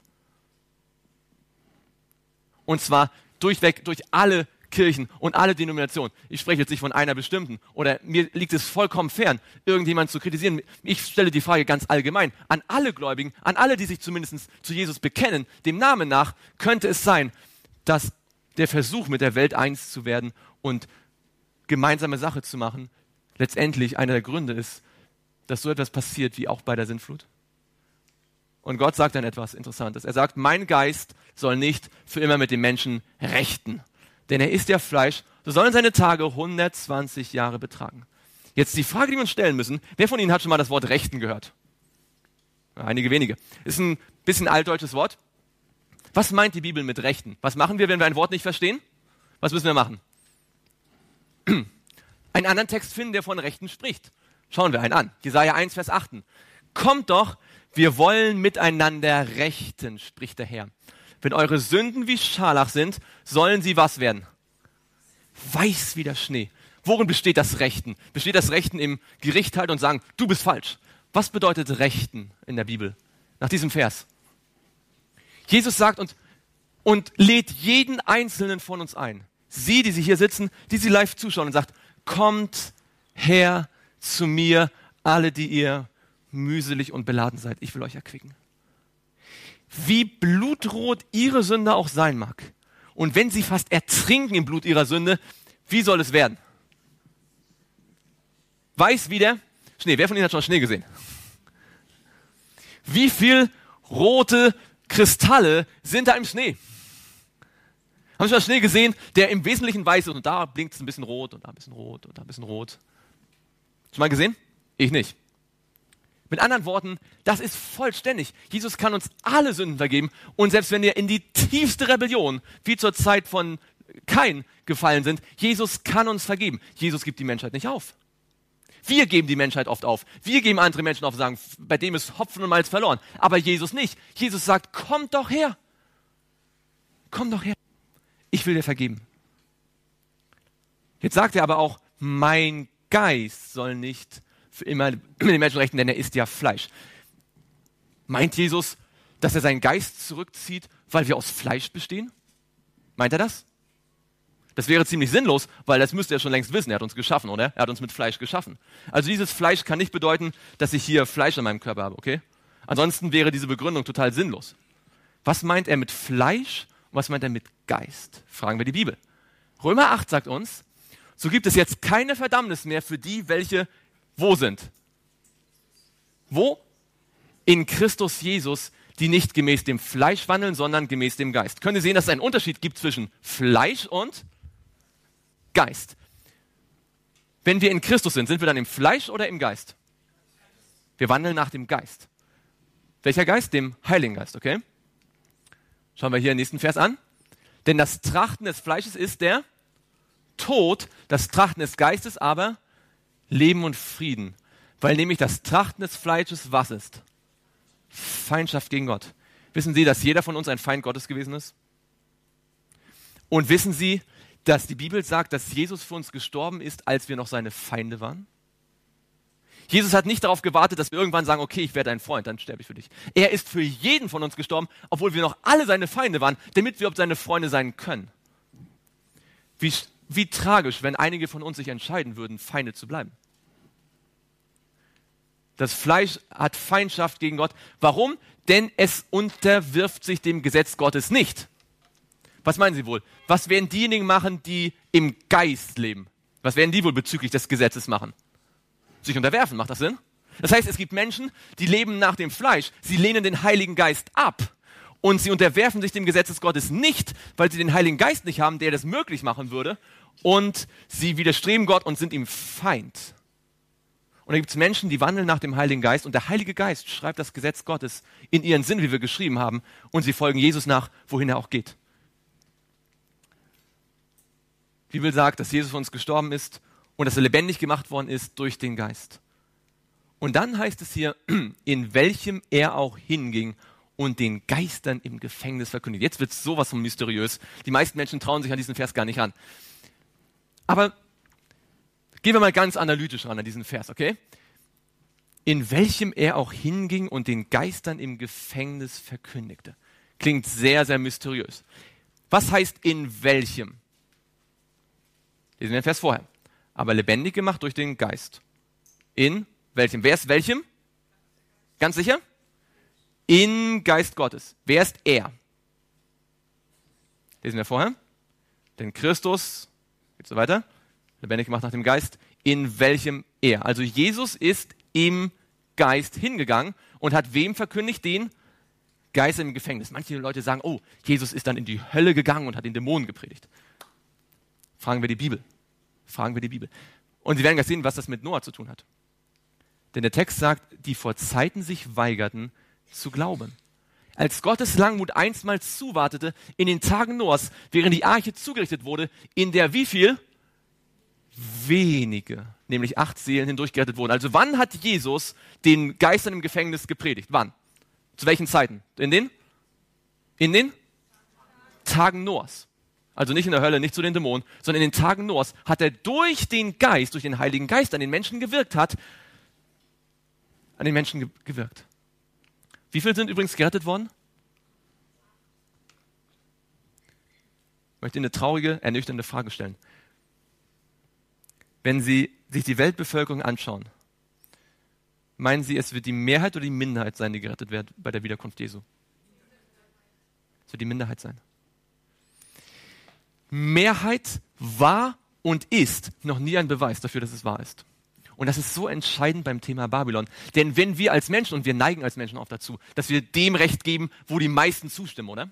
Und zwar durchweg durch alle Kirchen und alle Denominationen. Ich spreche jetzt nicht von einer bestimmten oder mir liegt es vollkommen fern, irgendjemanden zu kritisieren. Ich stelle die Frage ganz allgemein an alle Gläubigen, an alle, die sich zumindest zu Jesus bekennen, dem Namen nach, könnte es sein, dass der Versuch, mit der Welt eins zu werden und gemeinsame Sache zu machen, letztendlich einer der Gründe ist, dass so etwas passiert wie auch bei der Sintflut. Und Gott sagt dann etwas Interessantes. Er sagt, mein Geist soll nicht für immer mit den Menschen rechten, denn er isst ja Fleisch, so sollen seine Tage hundertzwanzig Jahre betragen. Jetzt die Frage, die wir uns stellen müssen, wer von Ihnen hat schon mal das Wort rechten gehört? Ja, einige wenige. Ist ein bisschen altdeutsches Wort. Was meint die Bibel mit rechten? Was machen wir, wenn wir ein Wort nicht verstehen? Was müssen wir machen? Einen anderen Text finden, der von Rechten spricht. Schauen wir einen an. Jesaja eins, Vers acht. Kommt doch, wir wollen miteinander rechten, spricht der Herr. Wenn eure Sünden wie Scharlach sind, sollen sie was werden? Weiß wie der Schnee. Worin besteht das Rechten? Besteht das Rechten im Gericht halt und sagen, du bist falsch? Was bedeutet Rechten in der Bibel? nach diesem Vers. Jesus sagt und, und lädt jeden Einzelnen von uns ein. Sie, die Sie hier sitzen, die Sie live zuschauen und sagt, kommt her zu mir, alle, die ihr mühselig und beladen seid. Ich will euch erquicken. Wie blutrot ihre Sünde auch sein mag. Und wenn sie fast ertrinken im Blut ihrer Sünde, wie soll es werden? Weiß wie der Schnee. Wer von Ihnen hat schon Schnee gesehen? Wie viel rote Kristalle sind da im Schnee? Haben Sie schon Schnee gesehen, der im Wesentlichen weiß ist und da blinkt es ein bisschen rot und da ein bisschen rot und da ein bisschen rot? Schon mal gesehen? Ich nicht. Mit anderen Worten, das ist vollständig. Jesus kann uns alle Sünden vergeben und selbst wenn wir in die tiefste Rebellion, wie zur Zeit von Kain, gefallen sind, Jesus kann uns vergeben. Jesus gibt die Menschheit nicht auf. Wir geben die Menschheit oft auf. Wir geben andere Menschen auf und sagen, bei dem ist Hopfen und Malz verloren. Aber Jesus nicht. Jesus sagt, kommt doch her. Komm doch her. Ich will dir vergeben. Jetzt sagt er aber auch, mein Geist soll nicht für immer mit den Menschen rechten, denn er isst ja Fleisch. Meint Jesus, dass er seinen Geist zurückzieht, weil wir aus Fleisch bestehen? Meint er das? Das wäre ziemlich sinnlos, weil das müsste er schon längst wissen. Er hat uns geschaffen, oder? Er hat uns mit Fleisch geschaffen. Also dieses Fleisch kann nicht bedeuten, dass ich hier Fleisch in meinem Körper habe, okay? Ansonsten wäre diese Begründung total sinnlos. Was meint er mit Fleisch und was meint er mit Geist? Fragen wir die Bibel. Römer acht sagt uns, so gibt es jetzt keine Verdammnis mehr für die, welche wo sind? Wo? In Christus Jesus, die nicht gemäß dem Fleisch wandeln, sondern gemäß dem Geist. Können Sie sehen, dass es einen Unterschied gibt zwischen Fleisch und Geist? Wenn wir in Christus sind, sind wir dann im Fleisch oder im Geist? Wir wandeln nach dem Geist. Welcher Geist? Dem Heiligen Geist, okay? Schauen wir hier den nächsten Vers an. Denn das Trachten des Fleisches ist der Tod, das Trachten des Geistes aber Leben und Frieden. Weil nämlich das Trachten des Fleisches was ist? Feindschaft gegen Gott. Wissen Sie, dass jeder von uns ein Feind Gottes gewesen ist? Und wissen Sie, dass die Bibel sagt, dass Jesus für uns gestorben ist, als wir noch seine Feinde waren? Jesus hat nicht darauf gewartet, dass wir irgendwann sagen, okay, ich werde dein Freund, dann sterbe ich für dich. Er ist für jeden von uns gestorben, obwohl wir noch alle seine Feinde waren, damit wir seine Freunde sein können. Wie, wie tragisch, wenn einige von uns sich entscheiden würden, Feinde zu bleiben. Das Fleisch hat Feindschaft gegen Gott. Warum? Denn es unterwirft sich dem Gesetz Gottes nicht. Was meinen Sie wohl? Was werden diejenigen machen, die im Geist leben? Was werden die wohl bezüglich des Gesetzes machen? Sich unterwerfen, macht das Sinn? Das heißt, es gibt Menschen, die leben nach dem Fleisch. Sie lehnen den Heiligen Geist ab. Und sie unterwerfen sich dem Gesetz Gottes nicht, weil sie den Heiligen Geist nicht haben, der das möglich machen würde. Und sie widerstreben Gott und sind ihm Feind. Und da gibt es Menschen, die wandeln nach dem Heiligen Geist und der Heilige Geist schreibt das Gesetz Gottes in ihren Sinn, wie wir geschrieben haben, und sie folgen Jesus nach, wohin er auch geht. Die Bibel sagt, dass Jesus für uns gestorben ist und dass er lebendig gemacht worden ist durch den Geist. Und dann heißt es hier, in welchem er auch hinging und den Geistern im Gefängnis verkündigt. Jetzt wird es sowas von mysteriös. Die meisten Menschen trauen sich an diesen Vers gar nicht ran. Aber gehen wir mal ganz analytisch ran an diesen Vers, okay? In welchem er auch hinging und den Geistern im Gefängnis verkündigte. Klingt sehr, sehr mysteriös. Was heißt in welchem? Lesen wir den Vers vorher. Aber lebendig gemacht durch den Geist. In welchem? Wer ist welchem? Ganz sicher? Im Geist Gottes. Wer ist er? Lesen wir vorher. Denn Christus, geht so weiter, lebendig gemacht nach dem Geist, in welchem er. Also Jesus ist im Geist hingegangen und hat wem verkündigt? Den Geist im Gefängnis. Manche Leute sagen, oh, Jesus ist dann in die Hölle gegangen und hat den Dämonen gepredigt. Fragen wir die Bibel. Fragen wir die Bibel. Und Sie werden gleich sehen, was das mit Noah zu tun hat. Denn der Text sagt, die vor Zeiten sich weigerten zu glauben. Als Gottes Langmut einstmals zuwartete in den Tagen Noahs, während die Arche zugerichtet wurde, in der wie viel? Wenige, nämlich acht Seelen hindurchgerettet wurden. Also wann hat Jesus den Geistern im Gefängnis gepredigt? Wann? Zu welchen Zeiten? In den? In den Tagen Noahs. Also nicht in der Hölle, nicht zu den Dämonen, sondern in den Tagen Noahs hat er durch den Geist, durch den Heiligen Geist an den Menschen gewirkt hat, an den Menschen ge- gewirkt. Wie viele sind übrigens gerettet worden? Ich möchte Ihnen eine traurige, ernüchternde Frage stellen. Wenn Sie sich die Weltbevölkerung anschauen, meinen Sie, es wird die Mehrheit oder die Minderheit sein, die gerettet wird bei der Wiederkunft Jesu? Es wird die Minderheit sein. Mehrheit war und ist noch nie ein Beweis dafür, dass es wahr ist. Und das ist so entscheidend beim Thema Babylon. Denn wenn wir als Menschen, und wir neigen als Menschen auch dazu, dass wir dem Recht geben, wo die meisten zustimmen, oder?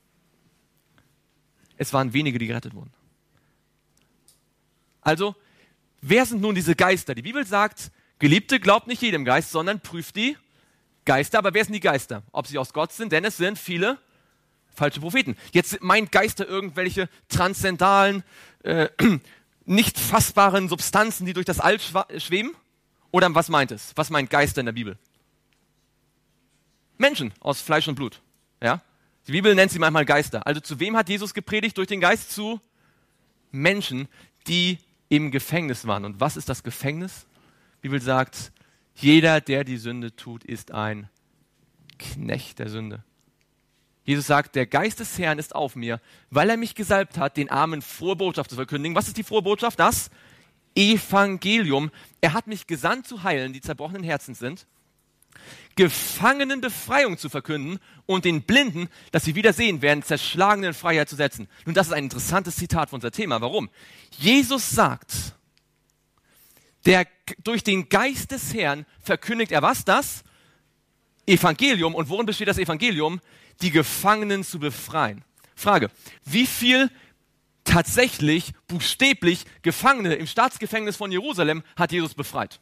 Es waren wenige, die gerettet wurden. Also, wer sind nun diese Geister? Die Bibel sagt, Geliebte, glaubt nicht jedem Geist, sondern prüft die Geister. Aber wer sind die Geister? Ob sie aus Gott sind? Denn es sind viele falsche Propheten. Jetzt meint Geister irgendwelche transzendalen, äh, nicht fassbaren Substanzen, die durch das All schweben? Oder was meint es? Was meint Geister in der Bibel? Menschen aus Fleisch und Blut. Ja? Die Bibel nennt sie manchmal Geister. Also zu wem hat Jesus gepredigt durch den Geist? Zu Menschen, die im Gefängnis waren. Und was ist das Gefängnis? Die Bibel sagt, jeder, der die Sünde tut, ist ein Knecht der Sünde. Jesus sagt, der Geist des Herrn ist auf mir, weil er mich gesalbt hat, den Armen frohe Botschaft zu verkündigen. Was ist die frohe Botschaft? Das Evangelium. Er hat mich gesandt zu heilen, die zerbrochenen Herzen sind, Gefangenen Befreiung zu verkünden und den Blinden, dass sie wieder sehen werden, Zerschlagenen in Freiheit zu setzen. Nun, das ist ein interessantes Zitat für unser Thema. Warum? Jesus sagt, der, durch den Geist des Herrn verkündigt er was? Das Evangelium. Und worin besteht das Evangelium? Die Gefangenen zu befreien. Frage, wie viel tatsächlich, buchstäblich Gefangene im Staatsgefängnis von Jerusalem hat Jesus befreit?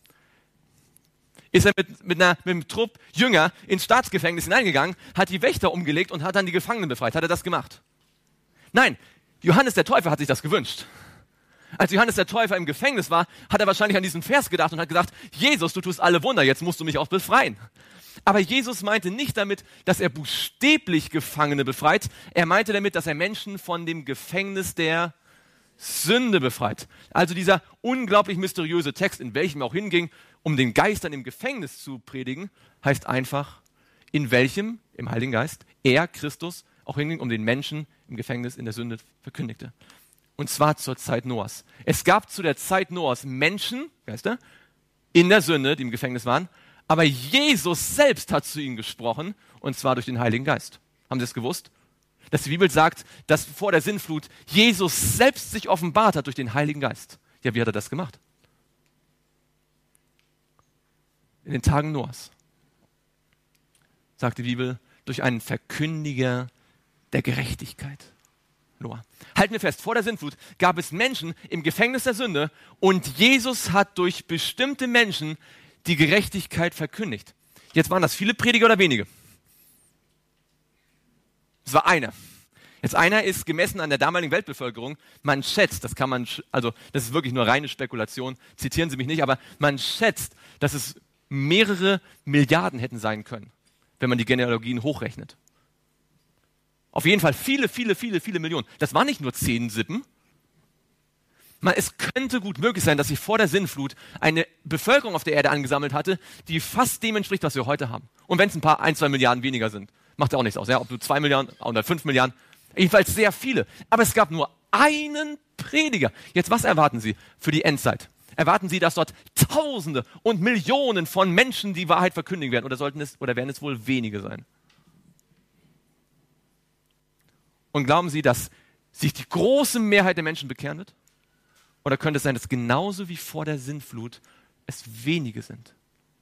Ist er mit, mit, einer, mit einem Trupp Jünger ins Staatsgefängnis hineingegangen, hat die Wächter umgelegt und hat dann die Gefangenen befreit? Hat er das gemacht? Nein, Johannes der Täufer hat sich das gewünscht. Als Johannes der Täufer im Gefängnis war, hat er wahrscheinlich an diesen Vers gedacht und hat gesagt, Jesus, du tust alle Wunder, jetzt musst du mich auch befreien. Aber Jesus meinte nicht damit, dass er buchstäblich Gefangene befreit. Er meinte damit, dass er Menschen von dem Gefängnis der Sünde befreit. Also dieser unglaublich mysteriöse Text, in welchem er auch hinging, um den Geistern im Gefängnis zu predigen, heißt einfach, in welchem, im Heiligen Geist, er, Christus, auch hinging, um den Menschen im Gefängnis in der Sünde verkündigte. Und zwar zur Zeit Noahs. Es gab zu der Zeit Noahs Menschen, Geister, in der Sünde, die im Gefängnis waren, aber Jesus selbst hat zu ihnen gesprochen, und zwar durch den Heiligen Geist. Haben Sie es gewusst? Dass die Bibel sagt, dass vor der Sintflut Jesus selbst sich offenbart hat durch den Heiligen Geist. Ja, wie hat er das gemacht? In den Tagen Noahs, sagt die Bibel, durch einen Verkündiger der Gerechtigkeit. Noah. Halten wir fest, vor der Sintflut gab es Menschen im Gefängnis der Sünde und Jesus hat durch bestimmte Menschen die Gerechtigkeit verkündigt. Jetzt waren das viele Prediger oder wenige? Es war einer. Jetzt einer ist gemessen an der damaligen Weltbevölkerung, man schätzt, das kann man, also das ist wirklich nur reine Spekulation, zitieren Sie mich nicht, aber man schätzt, dass es mehrere Milliarden hätten sein können, wenn man die Genealogien hochrechnet. Auf jeden Fall viele, viele, viele, viele Millionen. Das waren nicht nur zehn Sippen. Man, es könnte gut möglich sein, dass sich vor der Sintflut eine Bevölkerung auf der Erde angesammelt hatte, die fast dem entspricht, was wir heute haben. Und wenn es ein paar, ein, zwei Milliarden weniger sind, macht ja auch nichts aus. Ja? Ob du zwei Milliarden oder fünf Milliarden, jedenfalls sehr viele. Aber es gab nur einen Prediger. Jetzt, was erwarten Sie für die Endzeit? Erwarten Sie, dass dort Tausende und Millionen von Menschen die Wahrheit verkündigen werden? Oder sollten es, oder werden es wohl wenige sein? Und glauben Sie, dass sich die große Mehrheit der Menschen bekehren wird? Oder könnte es sein, dass genauso wie vor der Sintflut es wenige sind?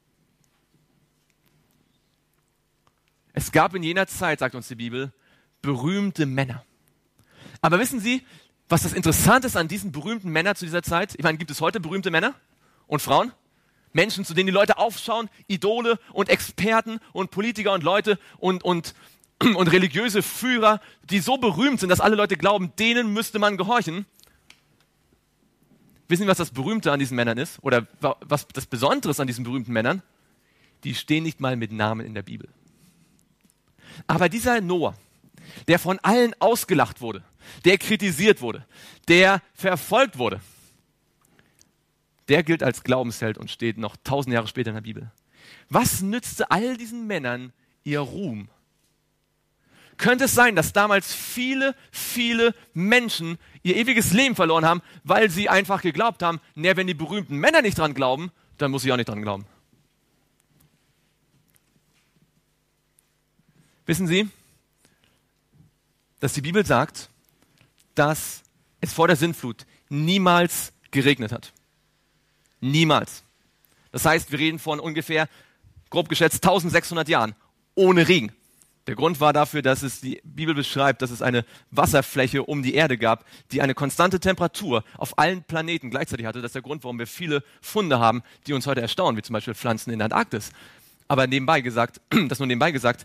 Es gab in jener Zeit, sagt uns die Bibel, berühmte Männer. Aber wissen Sie, was das Interessante ist an diesen berühmten Männern zu dieser Zeit? Ich meine, gibt es heute berühmte Männer und Frauen? Menschen, zu denen die Leute aufschauen, Idole und Experten und Politiker und Leute und, und, und religiöse Führer, die so berühmt sind, dass alle Leute glauben, denen müsste man gehorchen. Wissen Sie, was das Berühmte an diesen Männern ist? Oder was das Besondere ist an diesen berühmten Männern? Die stehen nicht mal mit Namen in der Bibel. Aber dieser Noah, der von allen ausgelacht wurde, der kritisiert wurde, der verfolgt wurde, der gilt als Glaubensheld und steht noch tausend Jahre später in der Bibel. Was nützte all diesen Männern ihr Ruhm. Könnte es sein, dass damals viele, viele Menschen ihr ewiges Leben verloren haben, weil sie einfach geglaubt haben, ne, wenn die berühmten Männer nicht dran glauben, dann muss ich auch nicht dran glauben. Wissen Sie, dass die Bibel sagt, dass es vor der Sintflut niemals geregnet hat. Niemals. Das heißt, wir reden von ungefähr, grob geschätzt, eintausendsechshundert Jahren ohne Regen. Der Grund war dafür, dass es die Bibel beschreibt, dass es eine Wasserfläche um die Erde gab, die eine konstante Temperatur auf allen Planeten gleichzeitig hatte. Das ist der Grund, warum wir viele Funde haben, die uns heute erstaunen, wie zum Beispiel Pflanzen in der Antarktis. Aber nebenbei gesagt, das nur nebenbei gesagt,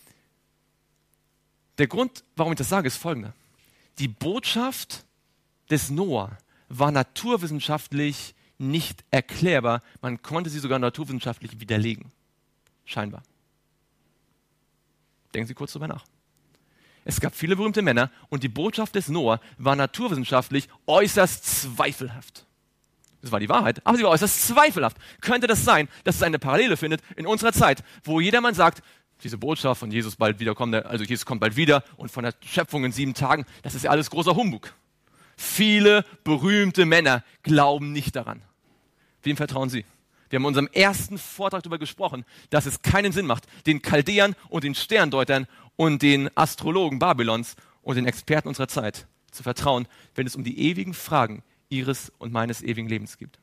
der Grund, warum ich das sage, ist folgender. Die Botschaft des Noah war naturwissenschaftlich nicht erklärbar. Man konnte sie sogar naturwissenschaftlich widerlegen. Scheinbar. Denken Sie kurz drüber nach. Es gab viele berühmte Männer und die Botschaft des Noah war naturwissenschaftlich äußerst zweifelhaft. Das war die Wahrheit, aber sie war äußerst zweifelhaft. Könnte das sein, dass es eine Parallele findet in unserer Zeit, wo jedermann sagt, diese Botschaft von Jesus bald wiederkommt, also Jesus kommt bald wieder und von der Schöpfung in sieben Tagen, das ist ja alles großer Humbug. Viele berühmte Männer glauben nicht daran. Wem vertrauen Sie? Wir haben in unserem ersten Vortrag darüber gesprochen, dass es keinen Sinn macht, den Chaldäern und den Sterndeutern und den Astrologen Babylons und den Experten unserer Zeit zu vertrauen, wenn es um die ewigen Fragen ihres und meines ewigen Lebens geht.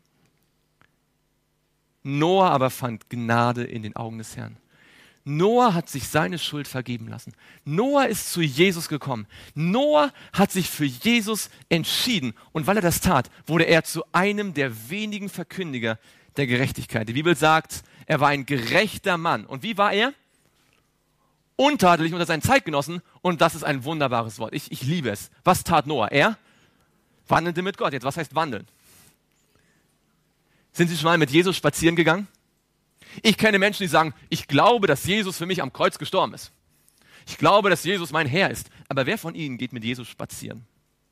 Noah aber fand Gnade in den Augen des Herrn. Noah hat sich seine Schuld vergeben lassen. Noah ist zu Jesus gekommen. Noah hat sich für Jesus entschieden. Und weil er das tat, wurde er zu einem der wenigen Verkündiger der Gerechtigkeit. Die Bibel sagt, er war ein gerechter Mann. Und wie war er? Untadelig unter seinen Zeitgenossen. Und das ist ein wunderbares Wort. Ich, ich liebe es. Was tat Noah? Er wandelte mit Gott. Jetzt, was heißt wandeln? Sind Sie schon mal mit Jesus spazieren gegangen? Ich kenne Menschen, die sagen, ich glaube, dass Jesus für mich am Kreuz gestorben ist. Ich glaube, dass Jesus mein Herr ist. Aber wer von Ihnen geht mit Jesus spazieren?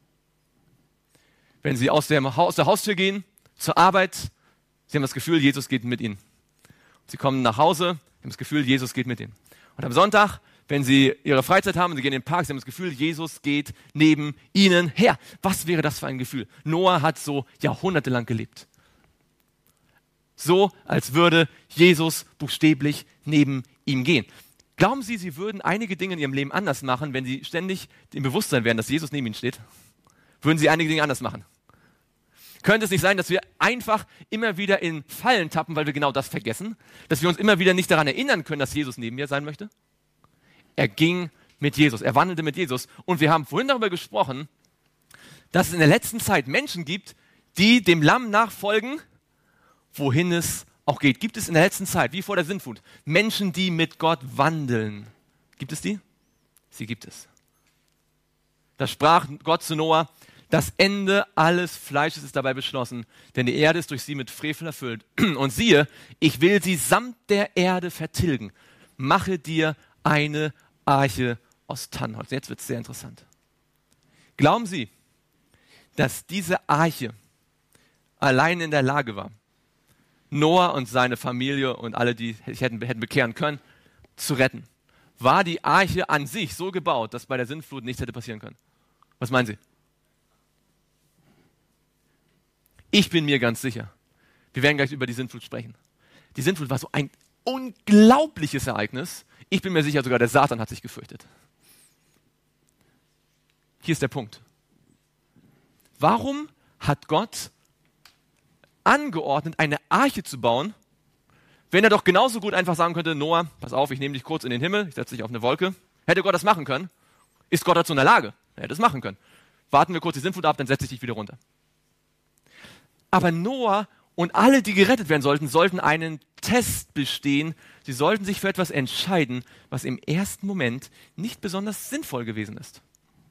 Wenn Sie aus der, aus der Haustür gehen, zur Arbeit, Sie haben das Gefühl, Jesus geht mit Ihnen. Sie kommen nach Hause, Sie haben das Gefühl, Jesus geht mit Ihnen. Und am Sonntag, wenn Sie Ihre Freizeit haben, Sie gehen in den Park, Sie haben das Gefühl, Jesus geht neben Ihnen her. Was wäre das für ein Gefühl? Noah hat so jahrhundertelang gelebt. So, als würde Jesus buchstäblich neben ihm gehen. Glauben Sie, Sie würden einige Dinge in Ihrem Leben anders machen, wenn Sie ständig im Bewusstsein wären, dass Jesus neben Ihnen steht? Würden Sie einige Dinge anders machen? Könnte es nicht sein, dass wir einfach immer wieder in Fallen tappen, weil wir genau das vergessen? Dass wir uns immer wieder nicht daran erinnern können, dass Jesus neben mir sein möchte? Er ging mit Jesus, er wandelte mit Jesus. Und wir haben vorhin darüber gesprochen, dass es in der letzten Zeit Menschen gibt, die dem Lamm nachfolgen, wohin es auch geht. Gibt es in der letzten Zeit, wie vor der Sintflut, Menschen, die mit Gott wandeln? Gibt es die? Sie gibt es. Da sprach Gott zu Noah, das Ende alles Fleisches ist dabei beschlossen, denn die Erde ist durch sie mit Frevel erfüllt. Und siehe, ich will sie samt der Erde vertilgen. Mache dir eine Arche aus Tannenholz. Jetzt wird es sehr interessant. Glauben Sie, dass diese Arche allein in der Lage war, Noah und seine Familie und alle, die sich hätten, hätten bekehren können, zu retten? War die Arche an sich so gebaut, dass bei der Sintflut nichts hätte passieren können? Was meinen Sie? Ich bin mir ganz sicher, wir werden gleich über die Sintflut sprechen. Die Sintflut war so ein unglaubliches Ereignis. Ich bin mir sicher, sogar der Satan hat sich gefürchtet. Hier ist der Punkt. Warum hat Gott angeordnet, eine Arche zu bauen, wenn er doch genauso gut einfach sagen könnte, Noah, pass auf, ich nehme dich kurz in den Himmel, ich setze dich auf eine Wolke. Hätte Gott das machen können? Ist Gott dazu in der Lage? Er hätte es machen können. Warten wir kurz die Sintflut ab, dann setze ich dich wieder runter. Aber Noah und alle, die gerettet werden sollten, sollten einen Test bestehen. Sie sollten sich für etwas entscheiden, was im ersten Moment nicht besonders sinnvoll gewesen ist.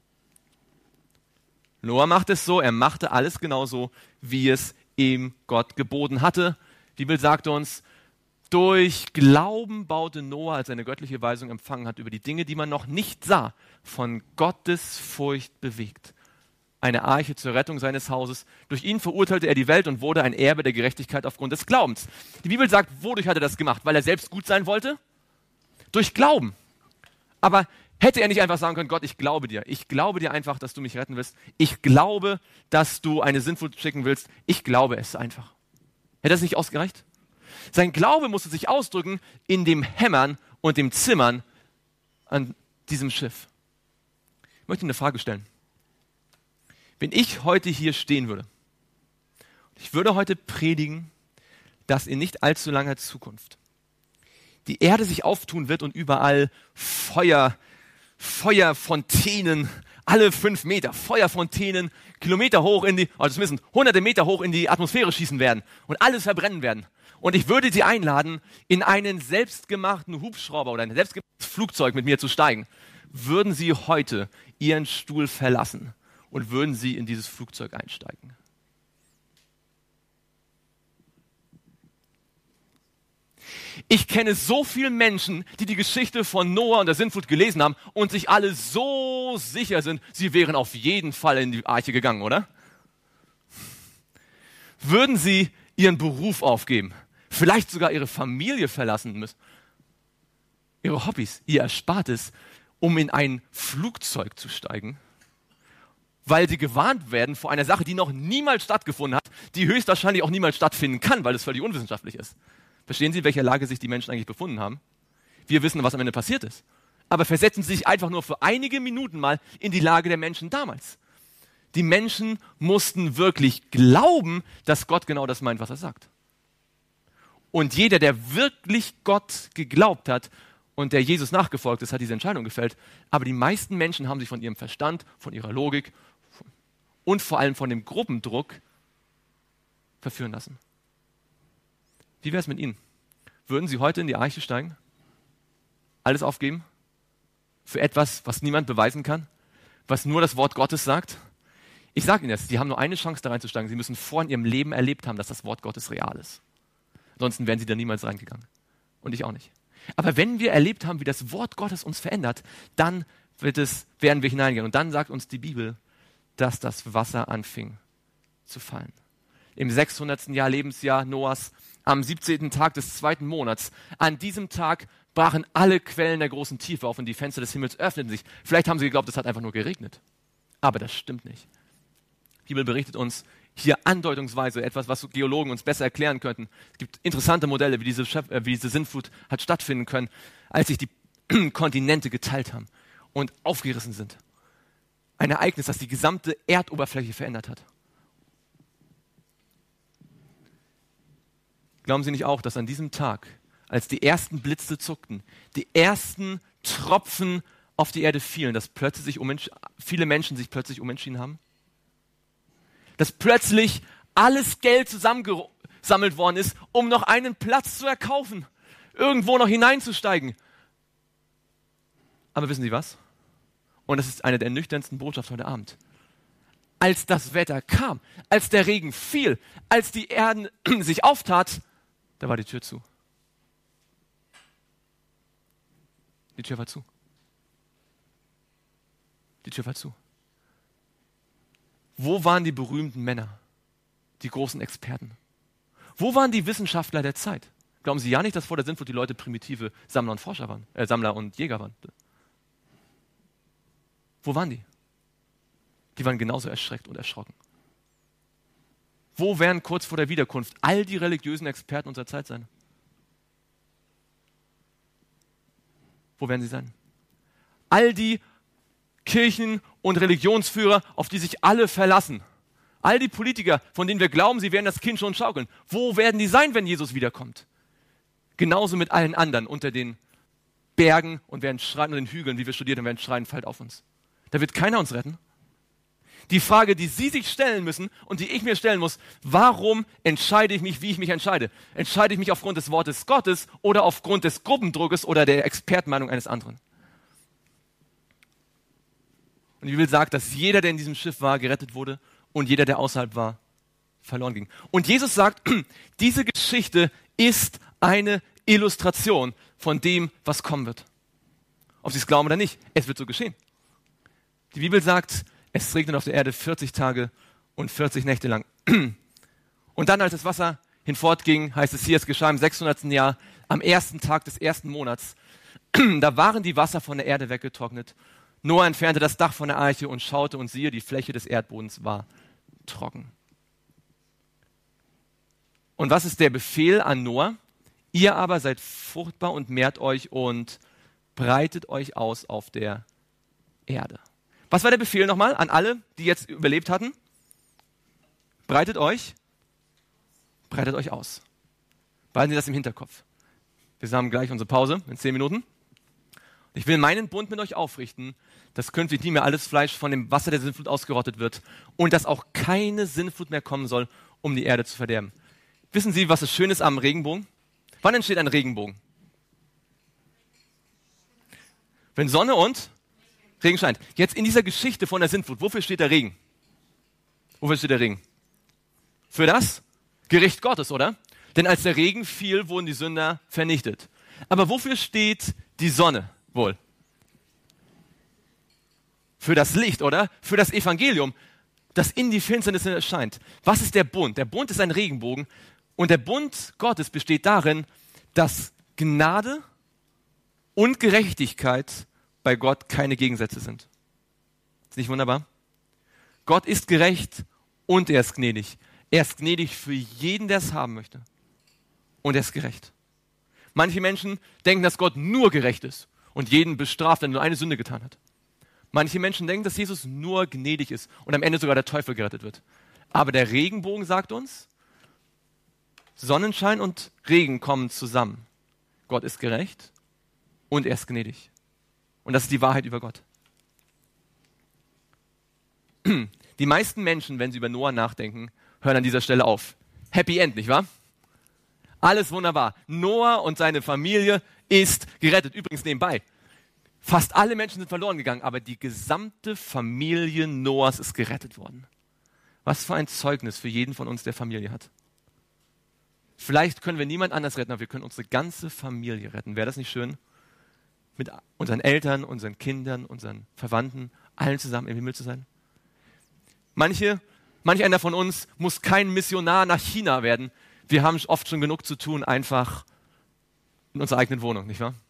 Noah macht es so, er machte alles genauso, wie es ihm Gott geboten hatte. Die Bibel sagt uns, durch Glauben baute Noah, als er eine göttliche Weisung empfangen hat, über die Dinge, die man noch nicht sah, von Gottes Furcht bewegt. Eine Arche zur Rettung seines Hauses. Durch ihn verurteilte er die Welt und wurde ein Erbe der Gerechtigkeit aufgrund des Glaubens. Die Bibel sagt, wodurch hat er das gemacht? Weil er selbst gut sein wollte? durch Glauben. Aber hätte er nicht einfach sagen können, Gott, ich glaube dir. Ich glaube dir einfach, dass du mich retten willst. Ich glaube, dass du eine Sintflut schicken willst. Ich glaube es einfach. Hätte das nicht ausgereicht? Sein Glaube musste sich ausdrücken in dem Hämmern und dem Zimmern an diesem Schiff. Ich möchte eine Frage stellen. Wenn ich heute hier stehen würde, ich würde heute predigen, dass in nicht allzu langer Zukunft die Erde sich auftun wird und überall Feuer, Feuerfontänen, alle fünf Meter, Feuerfontänen, Kilometer hoch in die, also zumindest hunderte Meter hoch in die Atmosphäre schießen werden und alles verbrennen werden. Und ich würde sie einladen, in einen selbstgemachten Hubschrauber oder ein selbstgemachtes Flugzeug mit mir zu steigen. Würden sie heute ihren Stuhl verlassen und würden sie in dieses Flugzeug einsteigen? Ich kenne so viele Menschen, die die Geschichte von Noah und der Sintflut gelesen haben und sich alle so sicher sind, sie wären auf jeden Fall in die Arche gegangen, oder? Würden sie ihren Beruf aufgeben, vielleicht sogar ihre Familie verlassen müssen, ihre Hobbys, ihr Erspartes, um in ein Flugzeug zu steigen, weil sie gewarnt werden vor einer Sache, die noch niemals stattgefunden hat, die höchstwahrscheinlich auch niemals stattfinden kann, weil es völlig unwissenschaftlich ist. Verstehen Sie, in welcher Lage sich die Menschen eigentlich befunden haben? Wir wissen, was am Ende passiert ist. Aber versetzen Sie sich einfach nur für einige Minuten mal in die Lage der Menschen damals. Die Menschen mussten wirklich glauben, dass Gott genau das meint, was er sagt. Und jeder, der wirklich Gott geglaubt hat und der Jesus nachgefolgt ist, hat diese Entscheidung gefällt. Aber die meisten Menschen haben sich von ihrem Verstand, von ihrer Logik und vor allem von dem Gruppendruck verführen lassen. Wie wäre es mit Ihnen? Würden Sie heute in die Arche steigen? Alles aufgeben? Für etwas, was niemand beweisen kann? Was nur das Wort Gottes sagt? Ich sage Ihnen jetzt, Sie haben nur eine Chance, da reinzusteigen. Sie müssen vor in Ihrem Leben erlebt haben, dass das Wort Gottes real ist. Ansonsten wären Sie da niemals reingegangen. Und ich auch nicht. Aber wenn wir erlebt haben, wie das Wort Gottes uns verändert, dann wird es, werden wir hineingehen. Und dann sagt uns die Bibel, dass das Wasser anfing zu fallen. Im sechshundertsten Jahr Lebensjahr Noahs, am siebzehnten Tag des zweiten Monats. An diesem Tag brachen alle Quellen der großen Tiefe auf und die Fenster des Himmels öffneten sich. Vielleicht haben sie geglaubt, es hat einfach nur geregnet. Aber das stimmt nicht. Die Bibel berichtet uns hier andeutungsweise etwas, was Geologen uns besser erklären könnten. Es gibt interessante Modelle, wie diese, Schöpf- äh, wie diese Sintflut hat stattfinden können, als sich die Kontinente geteilt haben und aufgerissen sind. Ein Ereignis, das die gesamte Erdoberfläche verändert hat. Glauben Sie nicht auch, dass an diesem Tag, als die ersten Blitze zuckten, die ersten Tropfen auf die Erde fielen, dass plötzlich sich umentsch- viele Menschen sich plötzlich umentschieden haben? Dass plötzlich alles Geld zusammengesammelt worden ist, um noch einen Platz zu erkaufen, irgendwo noch hineinzusteigen. Aber wissen Sie was? Und das ist eine der nüchternsten Botschaften heute Abend. Als das Wetter kam, als der Regen fiel, als die Erde sich auftat, da war die Tür zu. Die Tür war zu. Die Tür war zu. Wo waren die berühmten Männer, die großen Experten? Wo waren die Wissenschaftler der Zeit? Glauben Sie ja nicht, dass vor der Sintflut die Leute primitive Sammler und Forscher waren, äh, Sammler und Jäger waren? Wo waren die? Die waren genauso erschreckt und erschrocken. Wo werden kurz vor der Wiederkunft all die religiösen Experten unserer Zeit sein? Wo werden sie sein? All die Kirchen- und Religionsführer, auf die sich alle verlassen. All die Politiker, von denen wir glauben, sie werden das Kind schon schaukeln. Wo werden die sein, wenn Jesus wiederkommt? Genauso mit allen anderen unter den Bergen und werden schreien, unter den Hügeln, wie wir studiert haben, werden schreien, fällt auf uns. Da wird keiner uns retten. Die Frage, die Sie sich stellen müssen und die ich mir stellen muss, warum entscheide ich mich, wie ich mich entscheide? Entscheide ich mich aufgrund des Wortes Gottes oder aufgrund des Gruppendruckes oder der Expertenmeinung eines anderen? Und die Bibel sagt, dass jeder, der in diesem Schiff war, gerettet wurde und jeder, der außerhalb war, verloren ging. Und Jesus sagt, diese Geschichte ist eine Illustration von dem, was kommen wird. Ob Sie es glauben oder nicht, es wird so geschehen. Die Bibel sagt, es regnet auf der Erde vierzig Tage und vierzig Nächte lang. Und dann, als das Wasser hinfortging, heißt es hier, es geschah im sechshundertsten Jahr, am ersten Tag des ersten Monats, Da waren die Wasser von der Erde weggetrocknet. Noah entfernte das Dach von der Arche und schaute und siehe, die Fläche des Erdbodens war trocken. Und was ist der Befehl an Noah? Ihr aber seid fruchtbar und mehrt euch und breitet euch aus auf der Erde. Was war der Befehl nochmal an alle, die jetzt überlebt hatten? Breitet euch, breitet euch aus. Behalten Sie das im Hinterkopf. Wir haben gleich unsere Pause in zehn Minuten. Ich will meinen Bund mit euch aufrichten, dass künftig nie mehr alles Fleisch von dem Wasser der Sintflut ausgerottet wird und dass auch keine Sintflut mehr kommen soll, um die Erde zu verderben. Wissen Sie, was das Schöne ist am Regenbogen? Wann entsteht ein Regenbogen? Wenn Sonne und Regen scheint. Jetzt in dieser Geschichte von der Sintflut, wofür steht der Regen? Wofür steht der Regen? Für das Gericht Gottes, oder? Denn als der Regen fiel, wurden die Sünder vernichtet. Aber wofür steht die Sonne wohl? Für das Licht, oder? Für das Evangelium, das in die Finsternis erscheint. Was ist der Bund? Der Bund ist ein Regenbogen. Und der Bund Gottes besteht darin, dass Gnade und Gerechtigkeit bei Gott keine Gegensätze sind. Ist nicht wunderbar? Gott ist gerecht und er ist gnädig. Er ist gnädig für jeden, der es haben möchte. Und er ist gerecht. Manche Menschen denken, dass Gott nur gerecht ist und jeden bestraft, wenn er nur eine Sünde getan hat. Manche Menschen denken, dass Jesus nur gnädig ist und am Ende sogar der Teufel gerettet wird. Aber der Regenbogen sagt uns, Sonnenschein und Regen kommen zusammen. Gott ist gerecht und er ist gnädig. Und das ist die Wahrheit über Gott. Die meisten Menschen, wenn sie über Noah nachdenken, hören an dieser Stelle auf. Happy End, nicht wahr? Alles wunderbar. Noah und seine Familie ist gerettet. Übrigens nebenbei. Fast alle Menschen sind verloren gegangen, aber die gesamte Familie Noahs ist gerettet worden. Was für ein Zeugnis für jeden von uns, der Familie hat. Vielleicht können wir niemand anders retten, aber wir können unsere ganze Familie retten. Wäre das nicht schön? Mit unseren Eltern, unseren Kindern, unseren Verwandten, allen zusammen im Himmel zu sein? Manche, manch einer von uns muss kein Missionar nach China werden. Wir haben oft schon genug zu tun, einfach in unserer eigenen Wohnung, nicht wahr?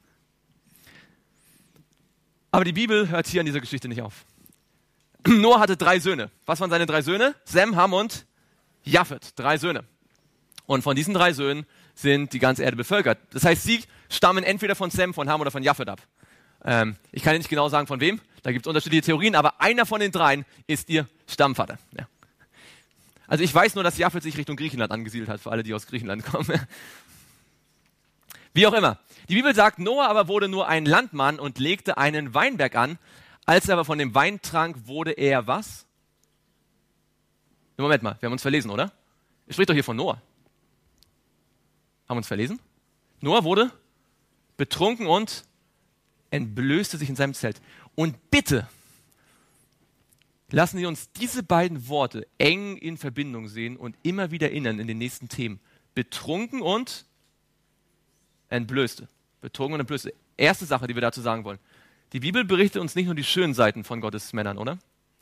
Aber die Bibel hört hier an dieser Geschichte nicht auf. Noah hatte drei Söhne. Was waren seine drei Söhne? Sem, Ham und Japhet. Drei Söhne. Und von diesen drei Söhnen sind die ganze Erde bevölkert. Das heißt, sie stammen entweder von Sem, von Ham oder von Japhet ab. Ähm, ich kann nicht genau sagen, von wem. Da gibt es unterschiedliche Theorien, aber einer von den dreien ist ihr Stammvater. Ja. Also ich weiß nur, dass Japhet sich Richtung Griechenland angesiedelt hat, für alle, die aus Griechenland kommen. Wie auch immer. Die Bibel sagt, Noah aber wurde nur ein Landmann und legte einen Weinberg an. Als er aber von dem Wein trank, wurde er was? Moment mal, wir haben uns verlesen, oder? Ihr spricht doch hier von Noah. Haben wir uns verlesen? Noah wurde betrunken und entblößte sich in seinem Zelt. Und bitte, lassen Sie uns diese beiden Worte eng in Verbindung sehen und immer wieder erinnern in den nächsten Themen. Betrunken und entblößte. Betrunken und entblößte. Erste Sache, die wir dazu sagen wollen. Die Bibel berichtet uns nicht nur die schönen Seiten von Gottes Männern, oder?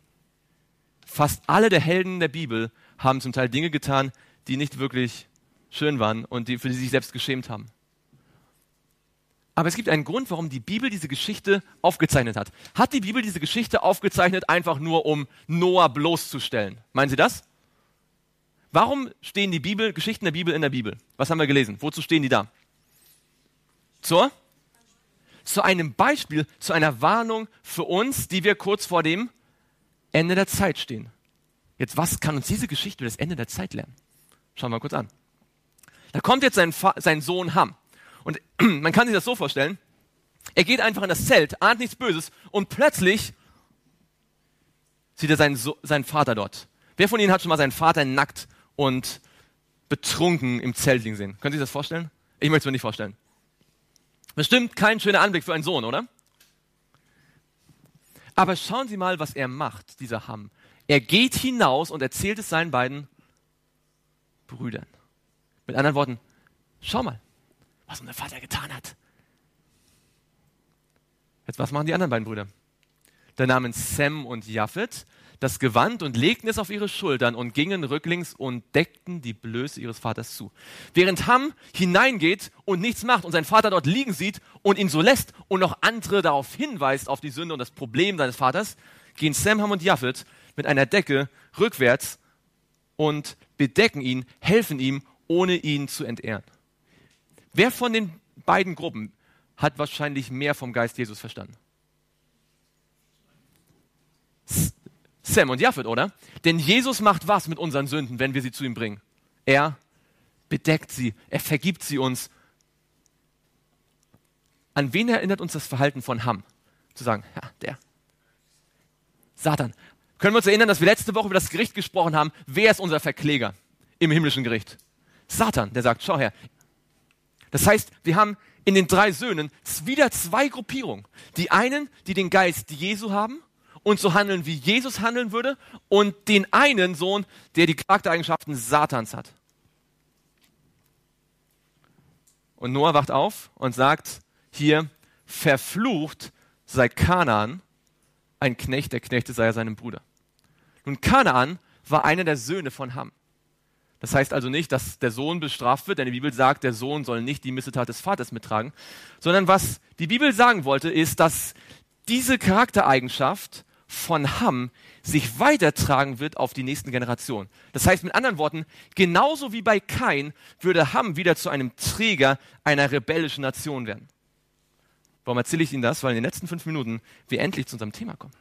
Fast alle der Helden der Bibel haben zum Teil Dinge getan, die nicht wirklich schön waren und die, für die sie sich selbst geschämt haben. Aber es gibt einen Grund, warum die Bibel diese Geschichte aufgezeichnet hat. Hat die Bibel diese Geschichte aufgezeichnet, einfach nur um Noah bloßzustellen? Meinen Sie das? Warum stehen die Bibel, Geschichten der Bibel in der Bibel? Was haben wir gelesen? Wozu stehen die da? Zur? Zu einem Beispiel, zu einer Warnung für uns, die wir kurz vor dem Ende der Zeit stehen. Jetzt, was kann uns diese Geschichte über das Ende der Zeit lernen? Schauen wir mal kurz an. Da kommt jetzt sein, Fa- sein Sohn Ham. Und man kann sich das so vorstellen, er geht einfach in das Zelt, ahnt nichts Böses und plötzlich sieht er seinen, so- seinen Vater dort. Wer von Ihnen hat schon mal seinen Vater nackt und betrunken im Zelt liegen sehen? Können Sie sich das vorstellen? Ich möchte es mir nicht vorstellen. Bestimmt kein schöner Anblick für einen Sohn, oder? Aber schauen Sie mal, was er macht, dieser Ham. Er geht hinaus und erzählt es seinen beiden Brüdern. Mit anderen Worten, schau mal, was unser Vater getan hat. Jetzt, was machen die anderen beiden Brüder? Da nahmen Sem und Japhet das Gewand und legten es auf ihre Schultern und gingen rücklings und deckten die Blöße ihres Vaters zu. Während Ham hineingeht und nichts macht und sein Vater dort liegen sieht und ihn so lässt und noch andere darauf hinweist, auf die Sünde und das Problem seines Vaters, gehen Sem, Ham und Japhet mit einer Decke rückwärts und bedecken ihn, helfen ihm, ohne ihn zu entehren. Wer von den beiden Gruppen hat wahrscheinlich mehr vom Geist Jesus verstanden? Sem und Japhet, oder? Denn Jesus macht was mit unseren Sünden, wenn wir sie zu ihm bringen? Er bedeckt sie, er vergibt sie uns. An wen erinnert uns das Verhalten von Ham? Zu sagen, ja, der. Satan. Können wir uns erinnern, dass wir letzte Woche über das Gericht gesprochen haben? Wer ist unser Verkläger im himmlischen Gericht? Satan, der sagt, schau her. Das heißt, wir haben in den drei Söhnen wieder zwei Gruppierungen. Die einen, die den Geist Jesu haben und so handeln, wie Jesus handeln würde, und den einen Sohn, der die Charaktereigenschaften Satans hat. Und Noah wacht auf und sagt hier, verflucht sei Kanaan, ein Knecht, der Knechte sei er seinem Bruder. Nun, Kanaan war einer der Söhne von Ham. Das heißt also nicht, dass der Sohn bestraft wird, denn die Bibel sagt, der Sohn soll nicht die Missetat des Vaters mittragen, sondern was die Bibel sagen wollte, ist, dass diese Charaktereigenschaft von Ham sich weitertragen wird auf die nächsten Generationen. Das heißt mit anderen Worten, genauso wie bei Kain würde Ham wieder zu einem Träger einer rebellischen Nation werden. Warum erzähle ich Ihnen das? Weil in den letzten fünf Minuten wir endlich zu unserem Thema kommen.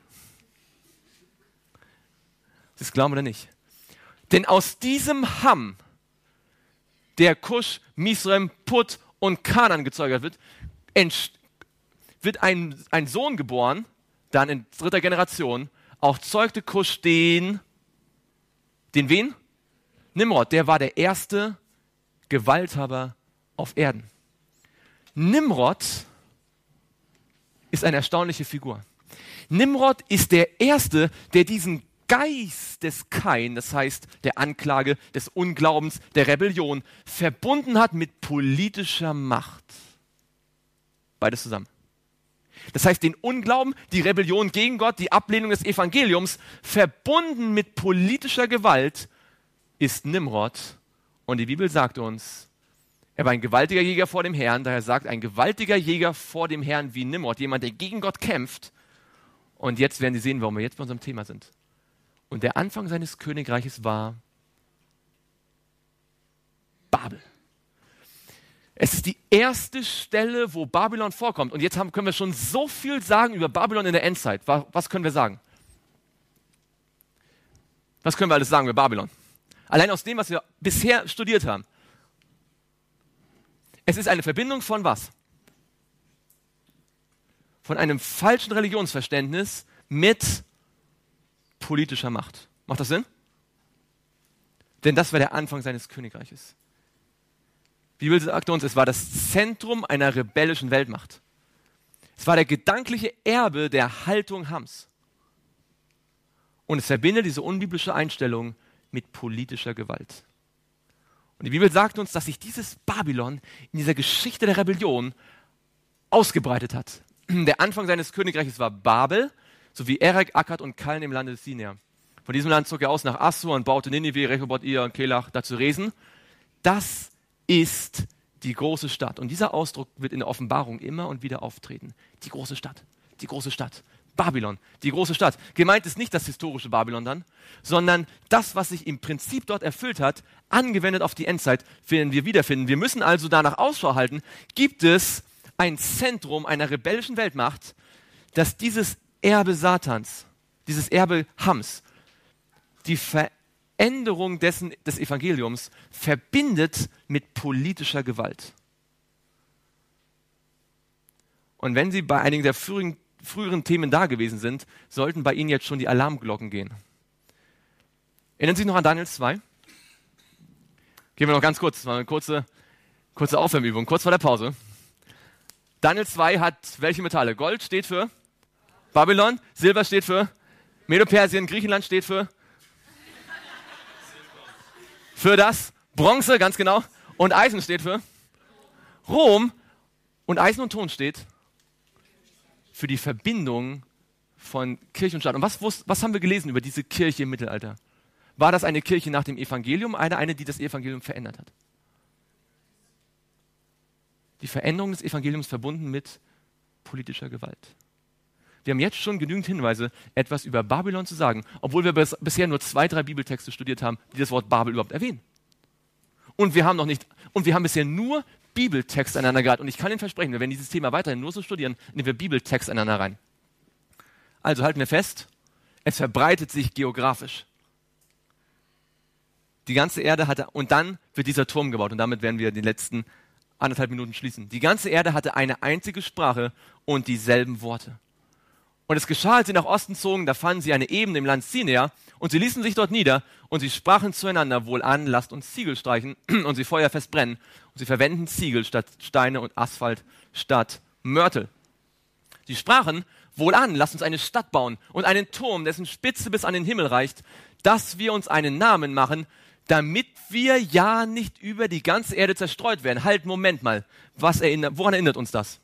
Sie es glauben oder nicht? Denn aus diesem Ham, der Kusch, Misraim, Put und Kanaan gezeugt wird, wird ein, ein Sohn geboren, dann in dritter Generation, auch zeugte Kusch den, den wen? Nimrod, der war der erste Gewalthaber auf Erden. Nimrod ist eine erstaunliche Figur. Nimrod ist der Erste, der diesen Geist des Kain, das heißt der Anklage, des Unglaubens, der Rebellion, verbunden hat mit politischer Macht. Beides zusammen. Das heißt, den Unglauben, die Rebellion gegen Gott, die Ablehnung des Evangeliums, verbunden mit politischer Gewalt, ist Nimrod. Und die Bibel sagt uns, er war ein gewaltiger Jäger vor dem Herrn, daher sagt ein gewaltiger Jäger vor dem Herrn wie Nimrod, jemand, der gegen Gott kämpft. Und jetzt werden Sie sehen, warum wir jetzt bei unserem Thema sind. Und der Anfang seines Königreiches war Babel. Es ist die erste Stelle, wo Babylon vorkommt. Und jetzt haben, können wir schon so viel sagen über Babylon in der Endzeit. Was, was können wir sagen? Was können wir alles sagen über Babylon? Allein aus dem, was wir bisher studiert haben. Es ist eine Verbindung von was? Von einem falschen Religionsverständnis mit politischer Macht. Macht das Sinn? Denn das war der Anfang seines Königreiches. Die Bibel sagt uns, es war das Zentrum einer rebellischen Weltmacht. Es war der gedankliche Erbe der Haltung Hams. Und es verbindet diese unbiblische Einstellung mit politischer Gewalt. Und die Bibel sagt uns, dass sich dieses Babylon in dieser Geschichte der Rebellion ausgebreitet hat. Der Anfang seines Königreiches war Babel, sowie Erek, Akkad und Kalne im Lande des Sinai. Von diesem Land zog er aus nach Assur und baute Ninive, Rehoboth, Ir und Kelach, dazu Resen. Das ist die große Stadt. Und dieser Ausdruck wird in der Offenbarung immer und wieder auftreten. Die große Stadt, die große Stadt. Babylon, die große Stadt. Gemeint ist nicht das historische Babylon dann, sondern das, was sich im Prinzip dort erfüllt hat, angewendet auf die Endzeit, werden wir wiederfinden. Wir müssen also danach Ausschau halten, gibt es ein Zentrum einer rebellischen Weltmacht, das dieses Erbe Satans, dieses Erbe Hams, die Veränderung dessen, des Evangeliums verbindet mit politischer Gewalt. Und wenn Sie bei einigen der früheren, früheren Themen da gewesen sind, sollten bei Ihnen jetzt schon die Alarmglocken gehen. Erinnern Sie sich noch an Daniel zwei? Gehen wir noch ganz kurz, das war eine kurze, kurze Aufwärmübung, kurz vor der Pause. Daniel zwei hat welche Metalle? Gold steht für Babylon, Silber steht für Medo-Persien, Griechenland steht für für das Bronze, ganz genau, und Eisen steht für Rom, und Eisen und Ton steht für die Verbindung von Kirche und Staat. Und was, was haben wir gelesen über diese Kirche im Mittelalter? War das eine Kirche nach dem Evangelium, eine, eine, die das Evangelium verändert hat? Die Veränderung des Evangeliums verbunden mit politischer Gewalt. Wir haben jetzt schon genügend Hinweise, etwas über Babylon zu sagen, obwohl wir bis, bisher nur zwei, drei Bibeltexte studiert haben, die das Wort Babel überhaupt erwähnen. Und wir haben noch nicht, und wir haben bisher nur Bibeltexte aneinander gereiht. Und ich kann Ihnen versprechen, wir werden dieses Thema weiterhin nur so studieren, indem wir Bibeltexte aneinander rein. Also halten wir fest, es verbreitet sich geografisch. Die ganze Erde hatte, und dann wird dieser Turm gebaut, und damit werden wir die letzten anderthalb Minuten schließen. Die ganze Erde hatte eine einzige Sprache und dieselben Worte. Und es geschah, als sie nach Osten zogen, da fanden sie eine Ebene im Land Sinai, und sie ließen sich dort nieder, und sie sprachen zueinander: Wohlan, lasst uns Ziegel streichen und sie feuerfest brennen. Und sie verwenden Ziegel statt Steine und Asphalt statt Mörtel. Sie sprachen: Wohlan, lasst uns eine Stadt bauen und einen Turm, dessen Spitze bis an den Himmel reicht, dass wir uns einen Namen machen, damit wir ja nicht über die ganze Erde zerstreut werden. Halt, Moment mal. Was erinnert, woran erinnert uns das?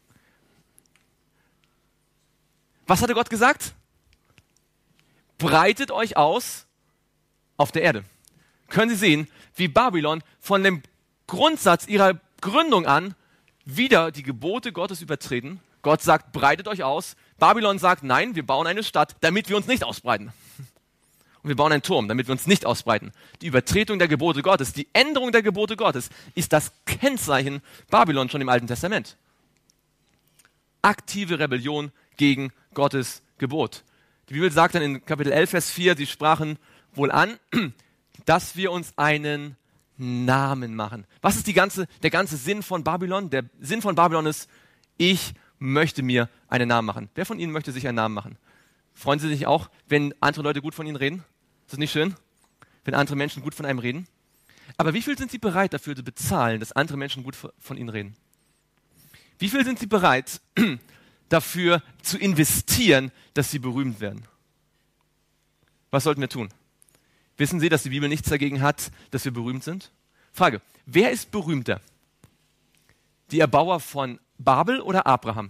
Was hatte Gott gesagt? Breitet euch aus auf der Erde. Können Sie sehen, wie Babylon von dem Grundsatz ihrer Gründung an wieder die Gebote Gottes übertreten. Gott sagt, breitet euch aus. Babylon sagt, nein, wir bauen eine Stadt, damit wir uns nicht ausbreiten. Und wir bauen einen Turm, damit wir uns nicht ausbreiten. Die Übertretung der Gebote Gottes, die Änderung der Gebote Gottes ist das Kennzeichen Babylon schon im Alten Testament. Aktive Rebellion gegen Gottes Gebot. Die Bibel sagt dann in Kapitel elf, Vers vier, sie sprachen wohl an, dass wir uns einen Namen machen. Was ist die ganze, der ganze Sinn von Babylon? Der Sinn von Babylon ist, ich möchte mir einen Namen machen. Wer von Ihnen möchte sich einen Namen machen? Freuen Sie sich auch, wenn andere Leute gut von Ihnen reden? Ist das nicht schön? Wenn andere Menschen gut von einem reden? Aber wie viel sind Sie bereit dafür zu bezahlen, dass andere Menschen gut von Ihnen reden? Wie viel sind Sie bereit dafür zu investieren, dass Sie berühmt werden? Was sollten wir tun? Wissen Sie, dass die Bibel nichts dagegen hat, dass wir berühmt sind? Frage, wer ist berühmter? Die Erbauer von Babel oder Abraham?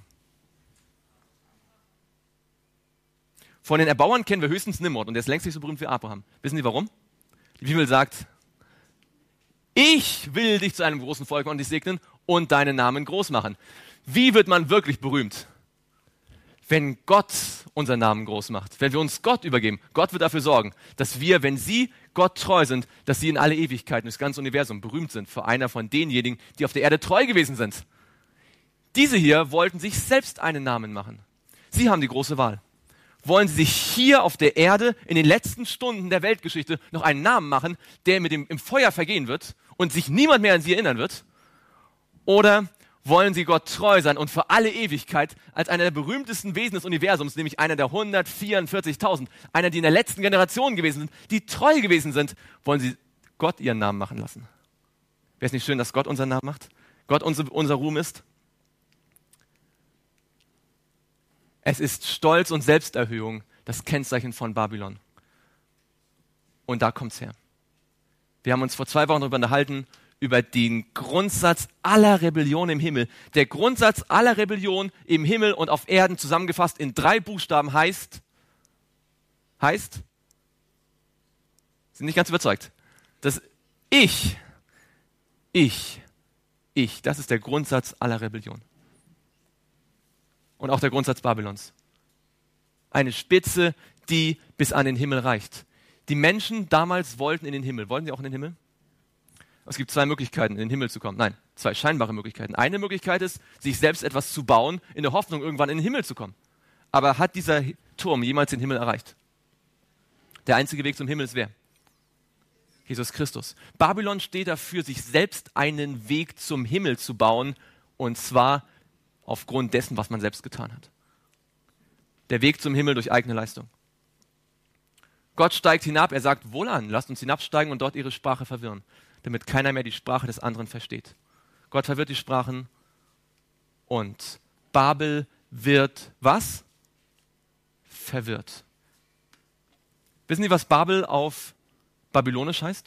Von den Erbauern kennen wir höchstens Nimrod und der ist längst nicht so berühmt wie Abraham. Wissen Sie warum? Die Bibel sagt, ich will dich zu einem großen Volk und dich segnen und deinen Namen groß machen. Wie wird man wirklich berühmt? Wenn Gott unseren Namen groß macht, wenn wir uns Gott übergeben. Gott wird dafür sorgen, dass wir, wenn Sie Gott treu sind, dass Sie in alle Ewigkeiten, das ganze Universum berühmt sind für einer von denjenigen, die auf der Erde treu gewesen sind. Diese hier wollten sich selbst einen Namen machen. Sie haben die große Wahl. Wollen Sie sich hier auf der Erde in den letzten Stunden der Weltgeschichte noch einen Namen machen, der mit dem im Feuer vergehen wird und sich niemand mehr an Sie erinnern wird? Oder wollen Sie Gott treu sein und für alle Ewigkeit als einer der berühmtesten Wesen des Universums, nämlich einer der hundertvierundvierzigtausend, einer, die in der letzten Generation gewesen sind, die treu gewesen sind, wollen Sie Gott Ihren Namen machen lassen? Wäre es nicht schön, dass Gott unseren Namen macht? Gott unser, unser Ruhm ist? Es ist Stolz und Selbsterhöhung, das Kennzeichen von Babylon. Und da kommt's her. Wir haben uns vor zwei Wochen darüber unterhalten, über den Grundsatz aller Rebellion im Himmel. Der Grundsatz aller Rebellion im Himmel und auf Erden zusammengefasst in drei Buchstaben heißt, heißt, sind nicht ganz überzeugt, dass ich, ich, ich, das ist der Grundsatz aller Rebellion. Und auch der Grundsatz Babylons. Eine Spitze, die bis an den Himmel reicht. Die Menschen damals wollten in den Himmel. Wollten sie auch in den Himmel? Es gibt zwei Möglichkeiten, in den Himmel zu kommen. Nein, zwei scheinbare Möglichkeiten. Eine Möglichkeit ist, sich selbst etwas zu bauen, in der Hoffnung, irgendwann in den Himmel zu kommen. Aber hat dieser Turm jemals den Himmel erreicht? Der einzige Weg zum Himmel ist wer? Jesus Christus. Babylon steht dafür, sich selbst einen Weg zum Himmel zu bauen, und zwar aufgrund dessen, was man selbst getan hat. Der Weg zum Himmel durch eigene Leistung. Gott steigt hinab, er sagt, wohlan, lasst uns hinabsteigen und dort ihre Sprache verwirren, damit keiner mehr die Sprache des anderen versteht. Gott verwirrt die Sprachen und Babel wird was? Verwirrt. Wissen Sie, was Babel auf Babylonisch heißt?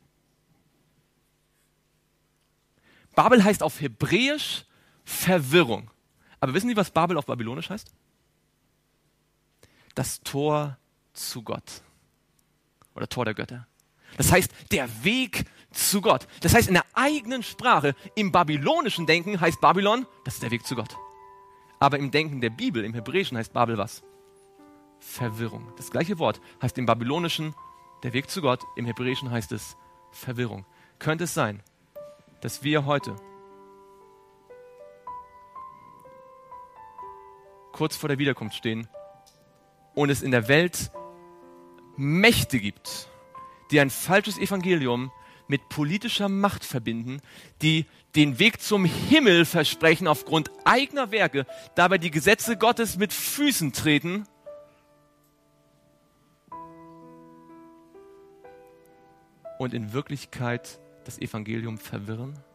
Babel heißt auf Hebräisch Verwirrung. Aber wissen Sie, was Babel auf Babylonisch heißt? das Tor zu Gott oder Tor der Götter. Das heißt, der Weg zu Gott. Das heißt, in der eigenen Sprache, im babylonischen Denken heißt Babylon, das ist der Weg zu Gott. Aber im Denken der Bibel, im Hebräischen heißt Babel was? Verwirrung. Das gleiche Wort heißt im babylonischen der Weg zu Gott, im Hebräischen heißt es Verwirrung. Könnte es sein, dass wir heute kurz vor der Wiederkunft stehen und es in der Welt Mächte gibt, die ein falsches Evangelium mit politischer Macht verbinden, die den Weg zum Himmel versprechen aufgrund eigener Werke, dabei die Gesetze Gottes mit Füßen treten und in Wirklichkeit das Evangelium verwirren?